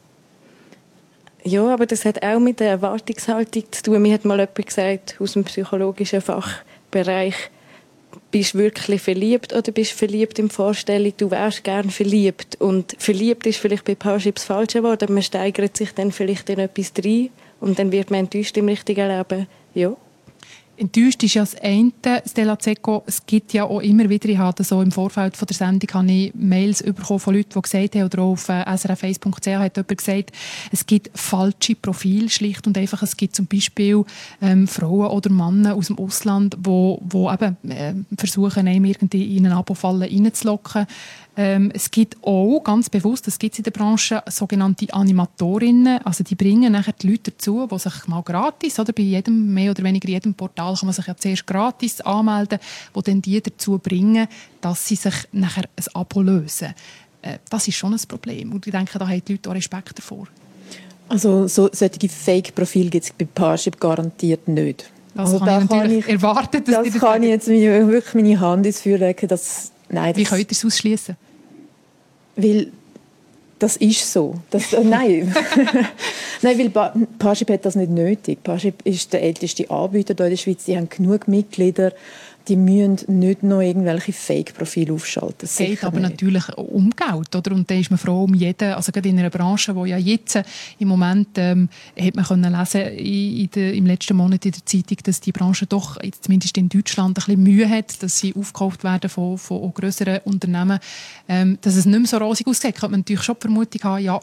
Ja, aber das hat auch mit der Erwartungshaltung zu tun. Mir hat mal jemand gesagt, aus dem psychologischen Fachbereich, bist du wirklich verliebt oder bist du verliebt in Vorstellung, du wärst gern verliebt. Und verliebt ist vielleicht bei Parship das falsche Wort, aber man steigert sich dann vielleicht in etwas rein und dann wird man enttäuscht im richtigen Leben. Ja. Enttäuscht ist ja das eine, Stella Zecco. Es gibt ja auch immer wieder, ich habe so im Vorfeld von der Sendung habe ich Mails bekommen von Leuten, die gesagt haben, oder auch auf s r f eins punkt c h hat jemand gesagt, es gibt falsche Profile, schlicht und einfach. Es gibt zum Beispiel ähm, Frauen oder Männer aus dem Ausland, die wo, wo eben äh, versuchen, einem irgendwie in eine Abo-Falle reinzulocken. Ähm, es gibt auch, ganz bewusst, es gibt in der Branche sogenannte Animatorinnen, also die bringen nachher die Leute dazu, die sich mal gratis, oder bei jedem, mehr oder weniger jedem Portal kann man sich ja zuerst gratis anmelden, die dann die dazu bringen, dass sie sich nachher ein Abo lösen. Äh, das ist schon ein Problem und ich denke, da haben die Leute auch Respekt davor. Also so, solche Fake-Profile gibt es bei Parship garantiert nicht. Das also, kann da ich natürlich kann ich, erwarten. Dass das, das kann ich jetzt wirklich meine Hand ins Feuer legen, dass nein, das, wie könnt ihr es ausschließen? Weil das ist so. Das, äh, nein. Nein, weil ba- Parship hat das nicht nötig. Parship ist der älteste Anbieter hier in der Schweiz. Die haben genug Mitglieder. Die müssen nicht noch irgendwelche Fake-Profile aufschalten. Es geht aber nicht. Natürlich um Geld, oder? Und da ist man froh um jeden, also gerade in einer Branche, wo ja jetzt im Moment, ähm, hat man können lesen in, in der, im letzten Monat in der Zeitung, dass die Branche doch, zumindest in Deutschland, ein bisschen Mühe hat, dass sie aufgekauft werden von, von grösseren Unternehmen, ähm, dass es nicht mehr so rosig aussieht. Kann man natürlich schon die Vermutung haben, ja,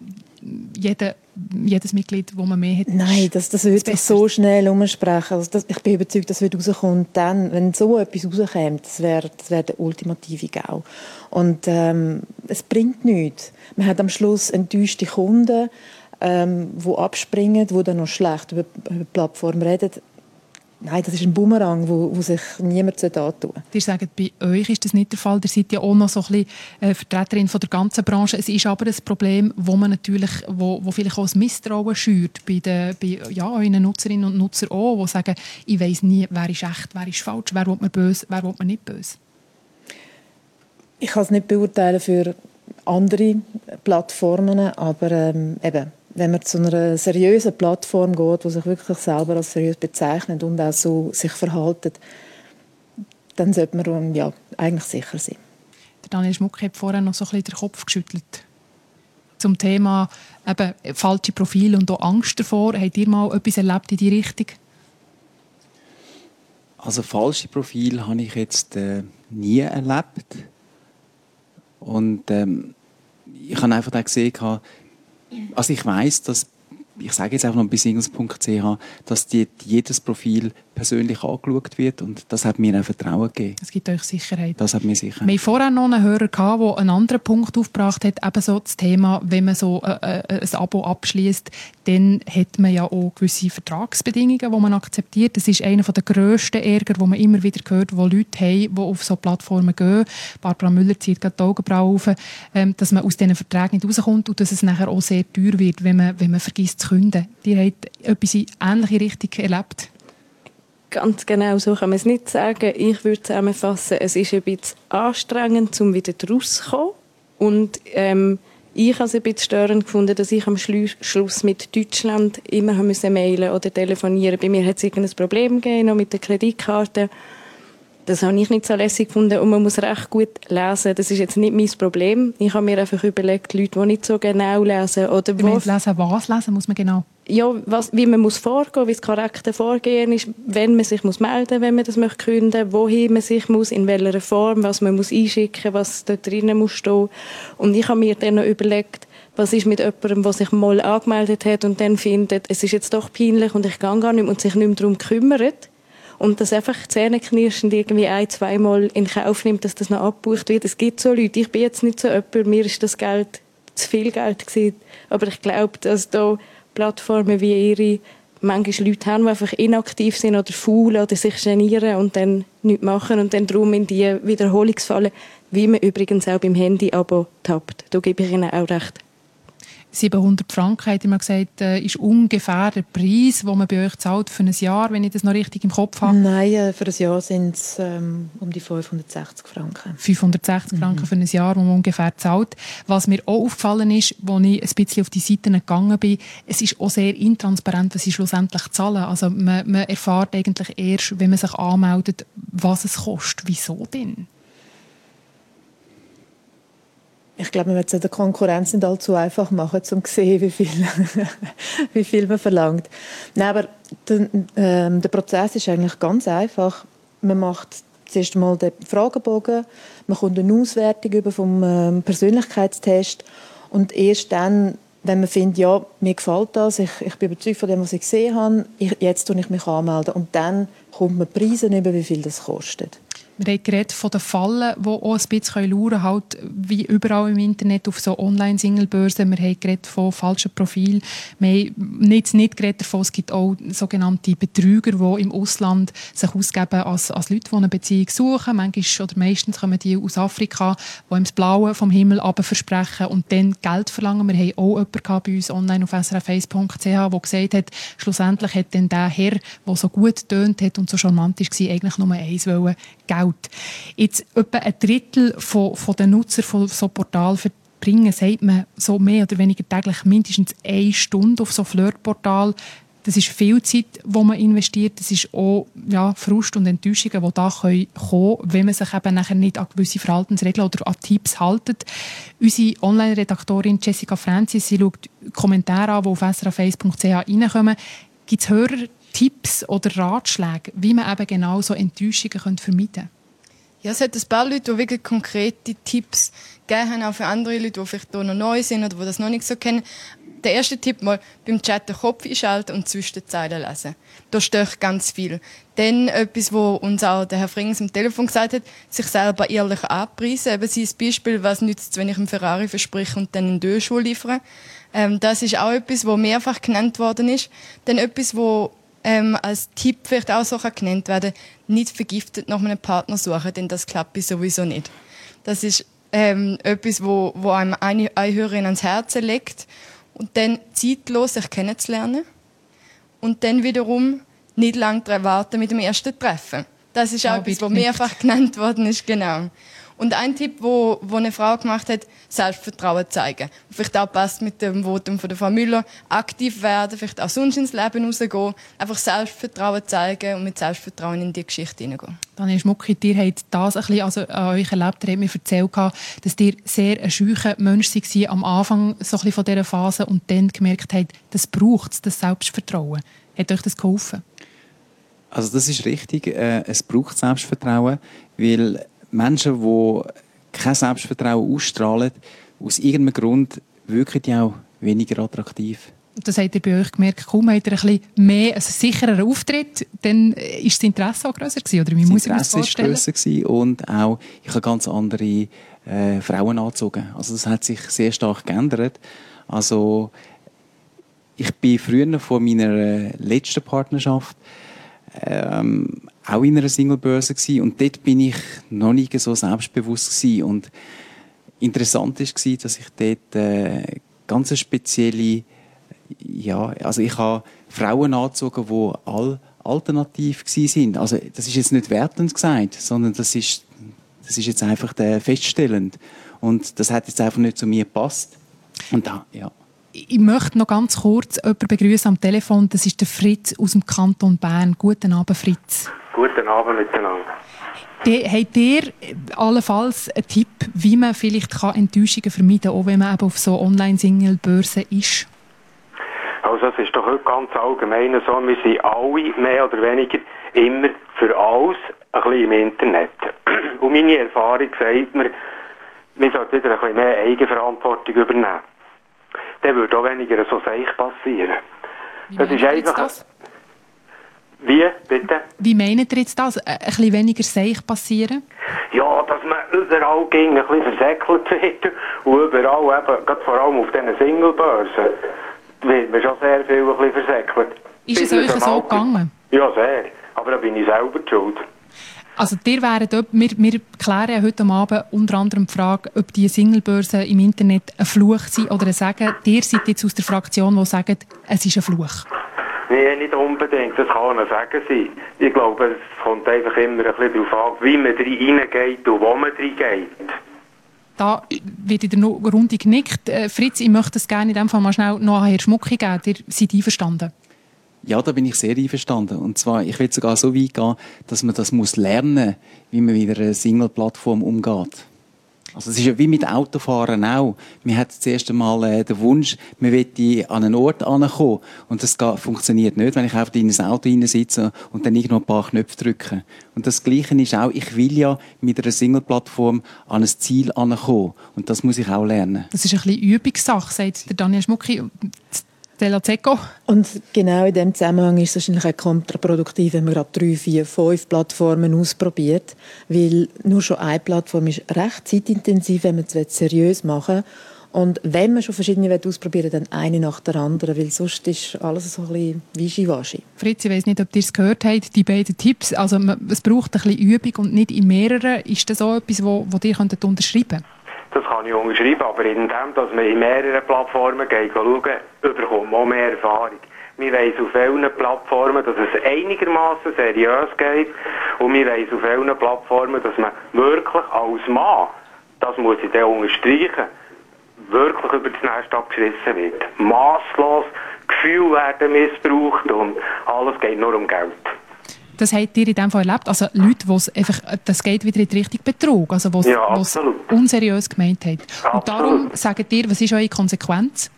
jeder, jedes Mitglied, das man mehr hat. Nein, das, das wird sich so schnell umsprechen. Also das, ich bin überzeugt, dass wird rauskommt dann, wenn so etwas rauskommt, das wäre das wär der ultimative GAU. Und ähm, es bringt nichts. Man hat am Schluss enttäuschte Kunden, ähm, die abspringen, die dann noch schlecht über, über die Plattform reden. Nein, das ist ein Bumerang, wo, wo sich niemand antun sollte. Ihr sagt, bei euch ist das nicht der Fall. Ihr seid ja auch noch so ein bisschen äh, Vertreterin von der ganzen Branche. Es ist aber ein Problem, wo man natürlich, wo, wo vielleicht auch das Misstrauen schürt bei den bei, ja, euren Nutzerinnen und Nutzern auch, die sagen, ich weiss nie, wer ist echt, wer ist falsch, wer will mir böse, wer will mir nicht böse. Ich kann es nicht beurteilen für andere Plattformen, aber ähm, eben, wenn man zu einer seriösen Plattform geht, die sich wirklich selber als seriös bezeichnet und auch so sich verhaltet, dann sollte man ja, eigentlich sicher sein. Der Daniel Schmuck hat vorher noch so ein bisschen den Kopf geschüttelt. Zum Thema eben, falsche Profile und auch Angst davor. Habt ihr mal etwas erlebt in diese Richtung? Also falsche Profile habe ich jetzt äh, nie erlebt. Und ähm, ich habe einfach gesehen, also ich weiss, dass, ich sage jetzt einfach noch bei singles punkt c h, dass die, jedes Profil persönlich angeschaut wird und das hat mir auch Vertrauen gegeben. Es gibt euch Sicherheit. Das hat mir Sicherheit. Wir hatten vorher noch einen Hörer, der einen anderen Punkt aufgebracht hat, eben so das Thema, wenn man so äh, äh, ein Abo abschließt, dann hat man ja auch gewisse Vertragsbedingungen, die man akzeptiert. Das ist einer der grössten Ärger, die man immer wieder hört, wo Leute haben, die auf so Plattformen gehen. Barbara Müller zieht gerade die Augenbrauen auf, ähm, dass man aus diesen Verträgen nicht rauskommt und dass es nachher auch sehr teuer wird, wenn man, wenn man vergisst zu künden. Ihr habt etwas in ähnliche Richtung erlebt? Ganz genau so kann man es nicht sagen. Ich würde zusammenfassen, es ist ein bisschen anstrengend, um wieder rauszukommen. Und ähm, ich habe es ein bisschen störend gefunden, dass ich am Schluss mit Deutschland immer mailen mailen oder telefonieren. Bei mir hat es irgendein Problem gegeben, noch mit der Kreditkarte. Das habe ich nicht so lässig gefunden und man muss recht gut lesen. Das ist jetzt nicht mein Problem. Ich habe mir einfach überlegt, Leute, die nicht so genau lesen. Oder du meinst lesen, was lesen muss man genau? Ja, was, wie man muss vorgehen, wie das korrekte Vorgehen ist, wenn man sich muss melden, wenn man das möchte künden, wohin man sich muss, in welcher Form, was man muss einschicken, was dort drinnen muss stehen. Und ich habe mir dann noch überlegt, was ist mit jemandem, der sich mal angemeldet hat und dann findet, es ist jetzt doch peinlich und ich gehe gar nicht mehr und sich nicht mehr darum kümmert. Und das einfach zähneknirschend irgendwie ein-, zweimal in Kauf nimmt, dass das noch abgebucht wird. Es gibt so Leute, ich bin jetzt nicht so jemand, mir ist das Geld zu viel Geld gewesen. Aber ich glaube, dass da Plattformen wie ihre manchmal Leute haben, die einfach inaktiv sind oder faul oder sich genieren und dann nichts machen und dann darum in die Wiederholungsfälle, wie man übrigens auch beim Handy-Abo tappt. Da gebe ich Ihnen auch recht. siebenhundert Franken, hat ihr mal gesagt, ist ungefähr der Preis, den man bei euch zahlt für ein Jahr, wenn ich das noch richtig im Kopf habe? Nein, für ein Jahr sind es ähm, um die fünfhundertsechzig Franken. fünfhundertsechzig mhm. Franken für ein Jahr, das man ungefähr zahlt. Was mir auch aufgefallen ist, als ich ein bisschen auf die Seiten gegangen bin, es ist auch sehr intransparent, was sie schlussendlich zahlen. Also man, man erfährt eigentlich erst, wenn man sich anmeldet, was es kostet. Wieso denn? Ich glaube, man wird es der Konkurrenz nicht allzu einfach machen, um zu sehen, wie viel, wie viel man verlangt. Nein, aber der, ähm, der Prozess ist eigentlich ganz einfach. Man macht zuerst einmal den Fragebogen, man kommt eine Auswertung über vom ähm, Persönlichkeitstest und erst dann, wenn man findet, ja, mir gefällt das, ich, ich bin überzeugt von dem, was ich gesehen habe, ich, jetzt tue ich mich anmelden. Und dann kommt man Preise über, wie viel das kostet. Wir haben geredet von den Fallen, die auch ein bisschen lauern können, halt wie überall im Internet auf so Online-Singlebörsen. Wir haben geredet von falschen Profilen. Wir haben nicht, nicht geredet davon, es gibt auch sogenannte Betrüger, die im Ausland sich ausgeben als, als Leute, die eine Beziehung suchen. Manchmal oder meistens kommen die aus Afrika, die ihm das Blaue vom Himmel runter versprechen und dann Geld verlangen. Wir haben auch jemanden bei uns online auf s r f eins punkt c h, der gesagt hat, schlussendlich hat dann der Herr, der so gut getönt hat und so charmant war, eigentlich nur eins wollen, Geld. Jetzt etwa ein Drittel von, von den Nutzern von so Portalen verbringen, sagt man, so mehr oder weniger täglich mindestens eine Stunde auf so Flirtportal. Das ist viel Zeit, die man investiert. Das ist auch ja, Frust und Enttäuschungen, die da kommen können, wenn man sich eben nachher nicht an gewisse Verhaltensregeln oder an Tipps hält. Unsere Online-Redaktorin Jessica Francis, sie schaut Kommentare an, die auf s r f eins punkt c h reinkommen. Gibt es Hörer Tipps oder Ratschläge, wie man eben genau so Enttäuschungen vermeiden kann? Ja, es hat ein paar Leute, die wirklich konkrete Tipps gegeben haben, auch für andere Leute, die vielleicht hier noch neu sind oder die das noch nicht so kennen. Der erste Tipp mal, beim Chat den Kopf einschalten und zwischen den Zeilen lesen. Da steht ganz viel. Dann etwas, wo uns auch der Herr Frings am Telefon gesagt hat, sich selber ehrlich anpreisen. Eben sein Beispiel, was nützt es, wenn ich einen Ferrari verspreche und dann einen Döschul liefere. Ähm, das ist auch etwas, was mehrfach genannt worden ist. Dann etwas, wo Ähm, als Tipp vielleicht auch so genannt werden, nicht vergiftet nach einem Partner suchen, denn das klappt sowieso nicht. Das ist ähm, etwas, wo, wo einem eine, eine Hörerin ans Herz legt und dann zeitlos sich kennenzulernen und dann wiederum nicht lange daran warten mit dem ersten Treffen. Das ist auch ja, etwas, was mehrfach genannt worden ist, genau. Und ein Tipp, wo, wo eine Frau gemacht hat, Selbstvertrauen zeigen. Vielleicht auch passt mit dem Votum von der Frau Müller, aktiv werden, vielleicht auch sonst ins Leben rausgehen, einfach Selbstvertrauen zeigen und mit Selbstvertrauen in die Geschichte hineingehen. Daniel Schmucki, ihr habt das ein bisschen also an euch erlebt, ihr habt mir erzählt, dass ihr sehr ein scheuer Mensch war am Anfang so ein bisschen von dieser Phase und dann gemerkt habt, das braucht es, das Selbstvertrauen. Hat euch das geholfen? Also das ist richtig, äh, es braucht Selbstvertrauen, weil Menschen, die kein Selbstvertrauen ausstrahlen, aus irgendeinem Grund wirken die auch weniger attraktiv. Das habt ihr bei euch gemerkt, kaum habt ihr ein bisschen mehr, also sicherer Auftritt, dann ist das Interesse auch grösser gewesen, oder wie das muss ich mir Interesse das vorstellen? war grösser gewesen und auch, ich habe ganz andere äh, Frauen angezogen. Also das hat sich sehr stark geändert. Also ich bin früher von meiner äh, letzten Partnerschaft ähm, auch in einer Singlebörse gewesen, und dort bin ich noch nicht so selbstbewusst gewesen. Und interessant war, dass ich dort äh, ganz eine spezielle, ja, also ich habe Frauen angezogen, die alle alternativ waren. Also das ist jetzt nicht wertend gesagt, sondern das ist, das ist jetzt einfach äh, feststellend. Und das hat jetzt einfach nicht zu mir gepasst. Und da, ja. Ich möchte noch ganz kurz jemanden begrüßen am Telefon. Das ist der Fritz aus dem Kanton Bern. Guten Abend, Fritz. Guten Abend miteinander. Die, habt ihr allenfalls einen Tipp, wie man vielleicht Enttäuschungen vermeiden kann, auch wenn man eben auf so Online-Single-Börsen ist? Also es ist doch heute ganz allgemein so, wir sind alle mehr oder weniger immer für alles ein bisschen im Internet. Und meine Erfahrung sagt mir, wir sollten wieder ein bisschen mehr Eigenverantwortung übernehmen. Dann würde auch weniger so Seich passieren. Wie das ist einfach. Das? Wie, bitte? Wie meint ihr jetzt das? Ein bisschen weniger Seich passieren? Ja, dass man überall ging, ein bisschen versäckelt wird und überall eben, gerade vor allem auf diesen Singlebörsen, wird man schon sehr viel ein bisschen versäckelt. Ist es euch so gegangen? Ja, sehr. Aber da bin ich selber die Schuld. Also ihr wäret, wir, wir klären heute Abend unter anderem die Frage, ob die Singlebörsen im Internet ein Fluch sind oder ein Segen. Ihr seid jetzt aus der Fraktion, die sagt, es ist ein Fluch. Nein, nicht unbedingt. Das kann ein Segen sein. Ich glaube, es kommt einfach immer ein bisschen darauf an, wie man reingeht und wo man reingeht. Da wird in der Runde genickt. Äh, Fritz, ich möchte es gerne in diesem Fall mal schnell noch an Herrn Schmucki geben. Ihr seid einverstanden? Ja, da bin ich sehr einverstanden. Und zwar, ich will sogar so weit gehen, dass man das muss lernen, wie man mit einer Single-Plattform umgeht. Also es ist ja wie mit Autofahren auch. Man hat zuerst einmal äh, den Wunsch, man möchte an einen Ort ankommen. Und das geht, funktioniert nicht, wenn ich einfach in ein Auto sitze und dann irgendwo ein paar Knöpfe drücke. Und das Gleiche ist auch, ich will ja mit einer Single-Plattform an ein Ziel ankommen. Und das muss ich auch lernen. Das ist ein bisschen Übungssache, sagt der Daniel Schmucki. Della Zecco. Und genau in diesem Zusammenhang ist es wahrscheinlich auch kontraproduktiv, wenn man gerade drei, vier, fünf Plattformen ausprobiert. Weil nur schon eine Plattform ist recht zeitintensiv, wenn man es seriös machen will. Und wenn man schon verschiedene ausprobieren will, dann eine nach der anderen, weil sonst ist alles so ein bisschen wischiwaschi. Fritz, ich weiss nicht, ob ihr es gehört habt, die beiden Tipps. Also es braucht ein bisschen Übung und nicht in mehreren. Ist das so etwas, was ihr könnt unterschreiben könnt? Das kann ich unterschreiben, aber indem dass man in mehreren Plattformen geht, schauen, bekommt man mehr Erfahrung. Wir weiss auf vielen Plattformen, dass es einigermaßen seriös geht, und wir weiss auf vielen Plattformen, dass man wirklich als Mann, das muss ich dann unterstreichen, wirklich über das Nest abgeschissen wird. Masslos, Gefühle werden missbraucht und alles geht nur um Geld. Das habt ihr in diesem Fall erlebt? Also Leute, die einfach, das geht wieder in die Richtung Betrug, also die ja, es unseriös gemeint haben. Absolut. Und darum sagt ihr, was ist eure Konsequenz?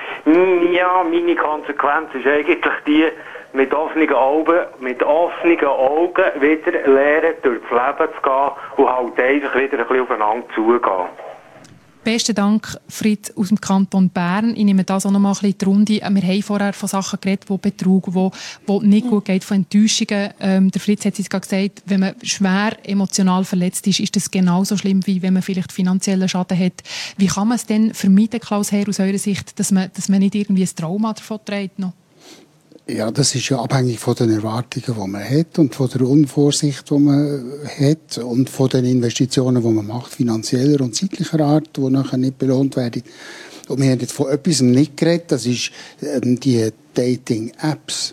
Ja, meine Konsequenz ist eigentlich die, mit offenen Augen, mit offenen Augen wieder lernen, durch das Leben zu gehen und halt einfach wieder ein bisschen aufeinander zugehen. Besten Dank, Fritz aus dem Kanton Bern. Ich nehme das auch noch mal ein bisschen die Runde. Wir haben vorher von Sachen geredet, wo Betrug, wo, wo nicht gut geht, von Enttäuschungen. Ähm, der Fritz hat es gerade gesagt, wenn man schwer emotional verletzt ist, ist das genauso schlimm, wie wenn man vielleicht finanziellen Schaden hat. Wie kann man es denn vermeiden, Klaus Herr, aus eurer Sicht, dass man, dass man nicht irgendwie ein Trauma davon trägt noch? Ja, das ist ja abhängig von den Erwartungen, die man hat und von der Unvorsicht, die man hat und von den Investitionen, die man macht, finanzieller und zeitlicher Art, die nachher nicht belohnt werden. Und wir haben jetzt von etwas nicht geredet, das ist ähm, die Dating-Apps.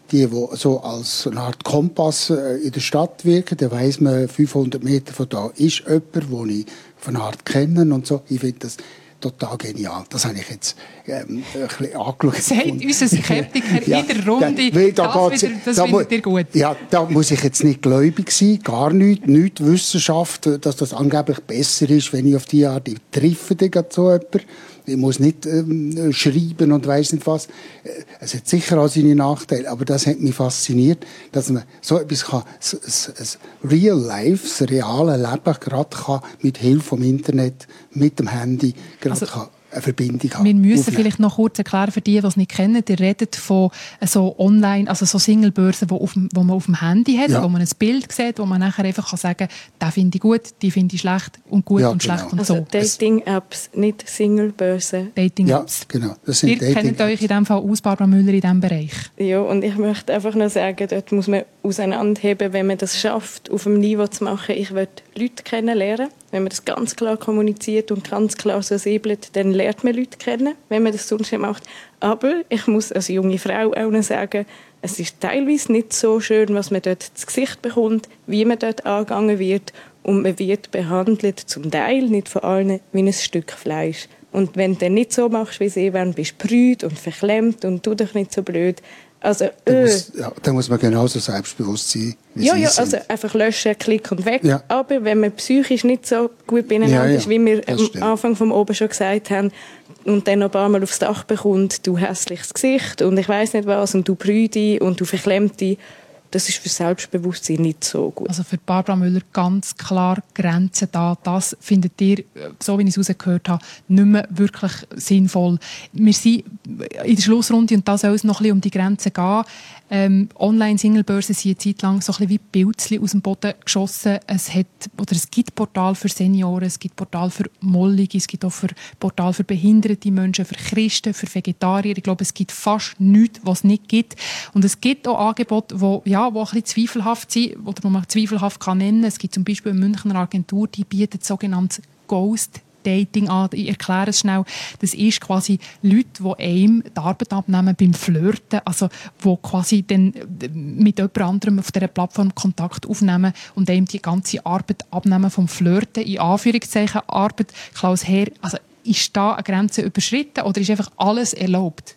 die, die so als eine Art Kompass in der Stadt wirken. Da weiss man, fünfhundert Meter von da ist jemand, den ich von einer Art kenne und so. Ich finde das total genial. Das habe ich jetzt ähm, ein bisschen angeschaut. Sagt unser Skeptiker ja, in der Runde, da, da das, wieder, das da, findet ihr gut. Ja, da muss ich jetzt nicht gläubig sein, gar nicht, nicht Wissenschaft, dass das angeblich besser ist, wenn ich auf die Art, ich treffe dann so jemanden. Ich muss nicht ähm, schreiben und weiss nicht was. Es hat sicher auch seine Nachteile, aber das hat mich fasziniert, dass man so etwas kann, das Real Life, das reale Leben gerade kann mit Hilfe vom Internet, mit dem Handy gerade also, kann eine Verbindung haben. Wir müssen aufnehmen. vielleicht noch kurz erklären für die, die es nicht kennen. Ihr redet von so online, also so Singlebörsen, die, auf dem, die man auf dem Handy hat, ja. wo man ein Bild sieht, wo man nachher einfach kann sagen kann, den finde ich gut, die finde ich schlecht und gut ja, und genau. schlecht und also so. Dating-Apps, nicht Singlebörsen. Dating-Apps. Ja, genau. Das sind Ihr Dating kennt euch in diesem Fall aus, Barbara Müller, in diesem Bereich. Ja, und ich möchte einfach nur sagen, dort muss man auseinanderheben, wenn man das schafft, auf einem Niveau zu machen. Ich will Leute kennenlernen. Wenn man das ganz klar kommuniziert und ganz klar so säbelt, dann lernt man Leute kennen, wenn man das sonst nicht macht. Aber ich muss als junge Frau auch noch sagen, es ist teilweise nicht so schön, was man dort ins Gesicht bekommt, wie man dort angegangen wird. Und man wird behandelt, zum Teil, nicht von allen, wie ein Stück Fleisch. Und wenn du dann nicht so machst, wie sie wollen, bist du prüd und verklemmt und tu dich nicht so blöd. Also, äh. da, muss, ja, da muss man genauso selbstbewusst sein, wie ja, sie ja, sind. also einfach löschen, klick und weg. Ja. Aber wenn man psychisch nicht so gut beieinander ja, ja, ist, wie wir am stimmt. Anfang vom Oben schon gesagt haben, und dann noch ein paar Mal aufs Dach bekommt, du hässliches Gesicht und ich weiss nicht was und du Brüde und du Verklemmte, das ist für Selbstbewusstsein nicht so gut. Also für Barbara Müller ganz klar Grenzen da. Das findet ihr, so wie ich es rausgehört habe, nicht mehr wirklich sinnvoll. Wir sind in der Schlussrunde und da soll es noch ein bisschen um die Grenzen gehen. Ähm, Online-Singlebörsen sind eine Zeit lang so ein bisschen wie Pilzchen aus dem Boden geschossen. Es, hat, oder es gibt Portal für Senioren, es gibt Portal für Mollige, es gibt auch für Portal für behinderte Menschen, für Christen, für Vegetarier. Ich glaube, es gibt fast nichts, was es nicht gibt. Und es gibt auch Angebote, die ja, die ein bisschen zweifelhaft sind, oder die man zweifelhaft kann nennen. Es gibt zum Beispiel eine Münchner Agentur, die bietet sogenanntes Ghost Dating an. Ich erkläre es schnell. Das ist quasi Leute, die einem die Arbeit abnehmen beim Flirten, also die quasi dann mit jemand anderem auf dieser Plattform Kontakt aufnehmen und einem die ganze Arbeit abnehmen vom Flirten, in Anführungszeichen Arbeit. Klaus Herr, also ist da eine Grenze überschritten oder ist einfach alles erlaubt?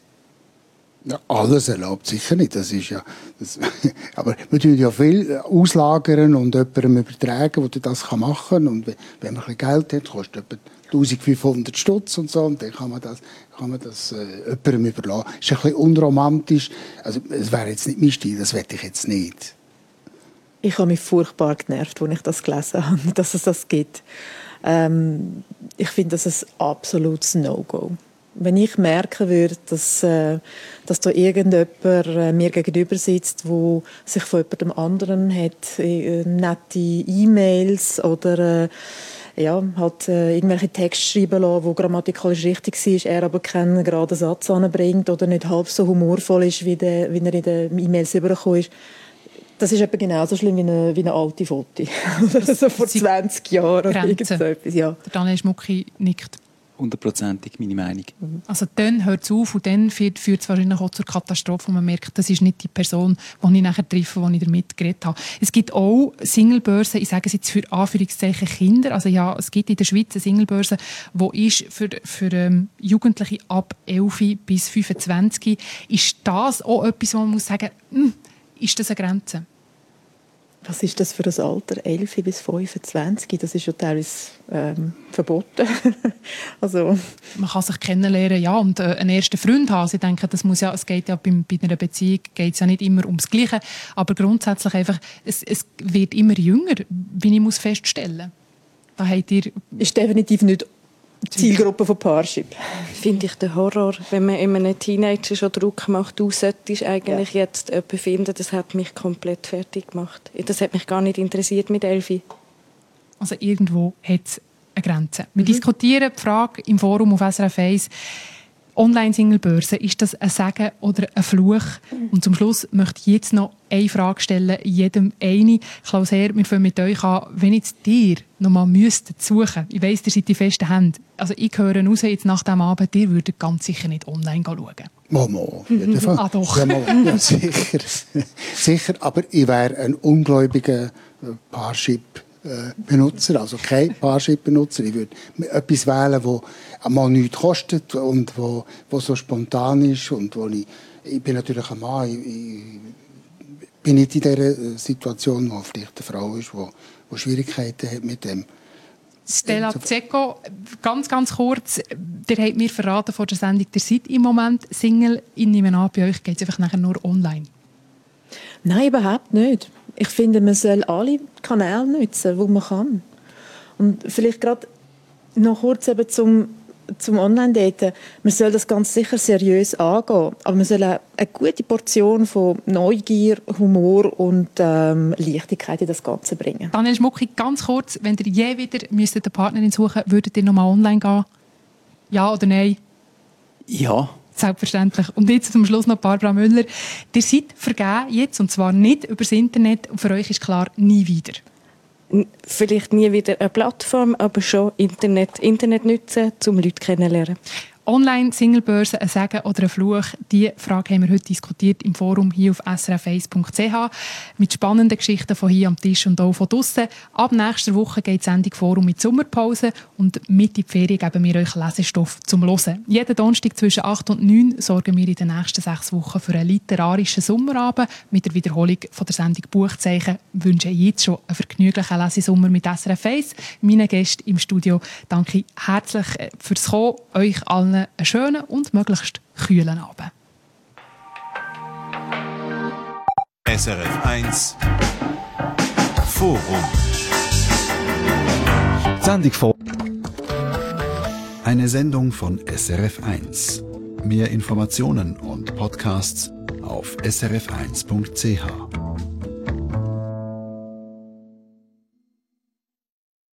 Ja, alles erlaubt sicher nicht. Das ist ja, das, aber wir tun ja viel auslagern und jemandem übertragen, der das machen kann. Und wenn man ein bisschen Geld hat, kostet etwa eintausendfünfhundert Stutz und so, und dann kann man das, kann man das äh, jemandem überlassen. Das ist ein bisschen unromantisch. Also, es wäre jetzt nicht mein Stil, das wette ich jetzt nicht. Ich habe mich furchtbar genervt, als ich das gelesen habe, dass es das gibt. Ähm, ich finde das ein absolutes No-Go. Wenn ich merken würde, dass, äh, dass da irgendjemand äh, mir gegenüber sitzt, der sich von jemandem anderen hat, äh, nette E-Mails oder äh, ja, halt, äh, irgendwelche Texte schreiben lassen, die grammatikalisch richtig sind, er aber keinen geraden Satz anbringt oder nicht halb so humorvoll ist, wie, der, wie er in den E-Mails übergekommen ist. Das ist etwa genauso schlimm wie eine, wie eine alte Foto. so vor zwanzig Jahren oder irgend so etwas. Ja. Der Daniel Schmucki nickt. Hundertprozentig meine Meinung. Also dann hört es auf und dann führt, führt es wahrscheinlich auch zur Katastrophe, wo man merkt, das ist nicht die Person, die ich nachher treffe, die ich damit geredet habe. Es gibt auch Singlebörsen, ich sage es jetzt für Anführungszeichen Kinder, also ja, es gibt in der Schweiz eine Singlebörse, die ist für, für ähm, Jugendliche ab elf bis fünfundzwanzig. Ist das auch etwas, wo man muss sagen, hm, ist das eine Grenze? Was ist das für ein Alter? elf bis fünfundzwanzig? Das ist ja teilweise ähm, verboten. also. Man kann sich kennenlernen, ja, und äh, einen ersten Freund haben. Also ich denke, das muss ja, es geht ja bei, bei einer Beziehung geht's ja nicht immer ums Gleiche, aber grundsätzlich einfach, es, es wird immer jünger, wie ich muss feststellen. Da habt ihr... Ist definitiv nicht Zielgruppe von Parship. Finde ich den Horror, wenn man in einem Teenager schon Druck macht, du solltest eigentlich ja. jetzt jemanden finden, das hat mich komplett fertig gemacht. Das hat mich gar nicht interessiert mit Elfi. Also irgendwo hat es eine Grenze. Wir mhm. diskutieren die Frage im Forum auf S R F eins. Online-Singlebörse, ist das ein Segen oder ein Fluch? Und zum Schluss möchte ich jetzt noch eine Frage stellen, jedem eine. Klaus Herr, wir fangen mit euch an. Wenn jetzt ihr noch mal müsstet suchen, ich weiss, ihr seid die festen Hände, also ich höre raus, jetzt nach diesem Abend, ihr würdet ganz sicher nicht online schauen. Mal, auf jeden Fall. Ah, doch. Ja, mal, ja, sicher. sicher, aber ich wäre ein ungläubiger Parship-Benutzer, also kein Parship-Benutzer. Ich würde etwas wählen, das einmal nichts kostet und wo, wo so spontan ist und wo ich, ich bin natürlich ein Mann, ich, ich bin nicht in dieser Situation, wo vielleicht eine Frau ist, die, die Schwierigkeiten hat mit dem. Stella Zecco, ganz, ganz kurz, ihr habt mir verraten vor der Sendung, ihr seid im Moment Single. Ich nehme an, bei euch geht es einfach nachher nur online. Nein, überhaupt nicht. Ich finde, man soll alle Kanäle nutzen, die man kann. Und vielleicht gerade noch kurz eben zum, zum Online-Daten. Man soll das ganz sicher seriös angehen. Aber man soll auch eine gute Portion von Neugier, Humor und ähm, Leichtigkeit in das Ganze bringen. Daniel Schmucki, ganz kurz, wenn ihr je wieder müsstet eine Partnerin suchen, würdet ihr nochmal online gehen? Ja oder nein? Ja. Selbstverständlich. Und jetzt zum Schluss noch Barbara Müller. Ihr seid vergeben jetzt, und zwar nicht über das Internet. Und für euch ist klar, nie wieder. Vielleicht nie wieder eine Plattform, aber schon Internet, Internet nutzen, um Leute kennenzulernen. Online-Singlebörse, ein Segen oder ein Fluch? Diese Frage haben wir heute diskutiert im Forum hier auf s r f eins punkt c h mit spannenden Geschichten von hier am Tisch und auch von draussen. Ab nächster Woche geht die Sendung Forum mit Sommerpause und mit in die Ferien geben wir euch Lesestoff zum Hören. Jeden Donnerstag zwischen acht und neun sorgen wir in den nächsten sechs Wochen für einen literarischen Sommerabend mit der Wiederholung von der Sendung Buchzeichen. Wir wünschen jetzt schon einen vergnüglichen Lesesommer mit S R F eins. Meinen Gästen im Studio danke ich herzlich fürs Kommen, euch allen einen schönen und möglichst kühlen Abend. S R F eins Forum. Sendung vor. Eine Sendung von S R F eins. Mehr Informationen und Podcasts auf s r f eins punkt c h.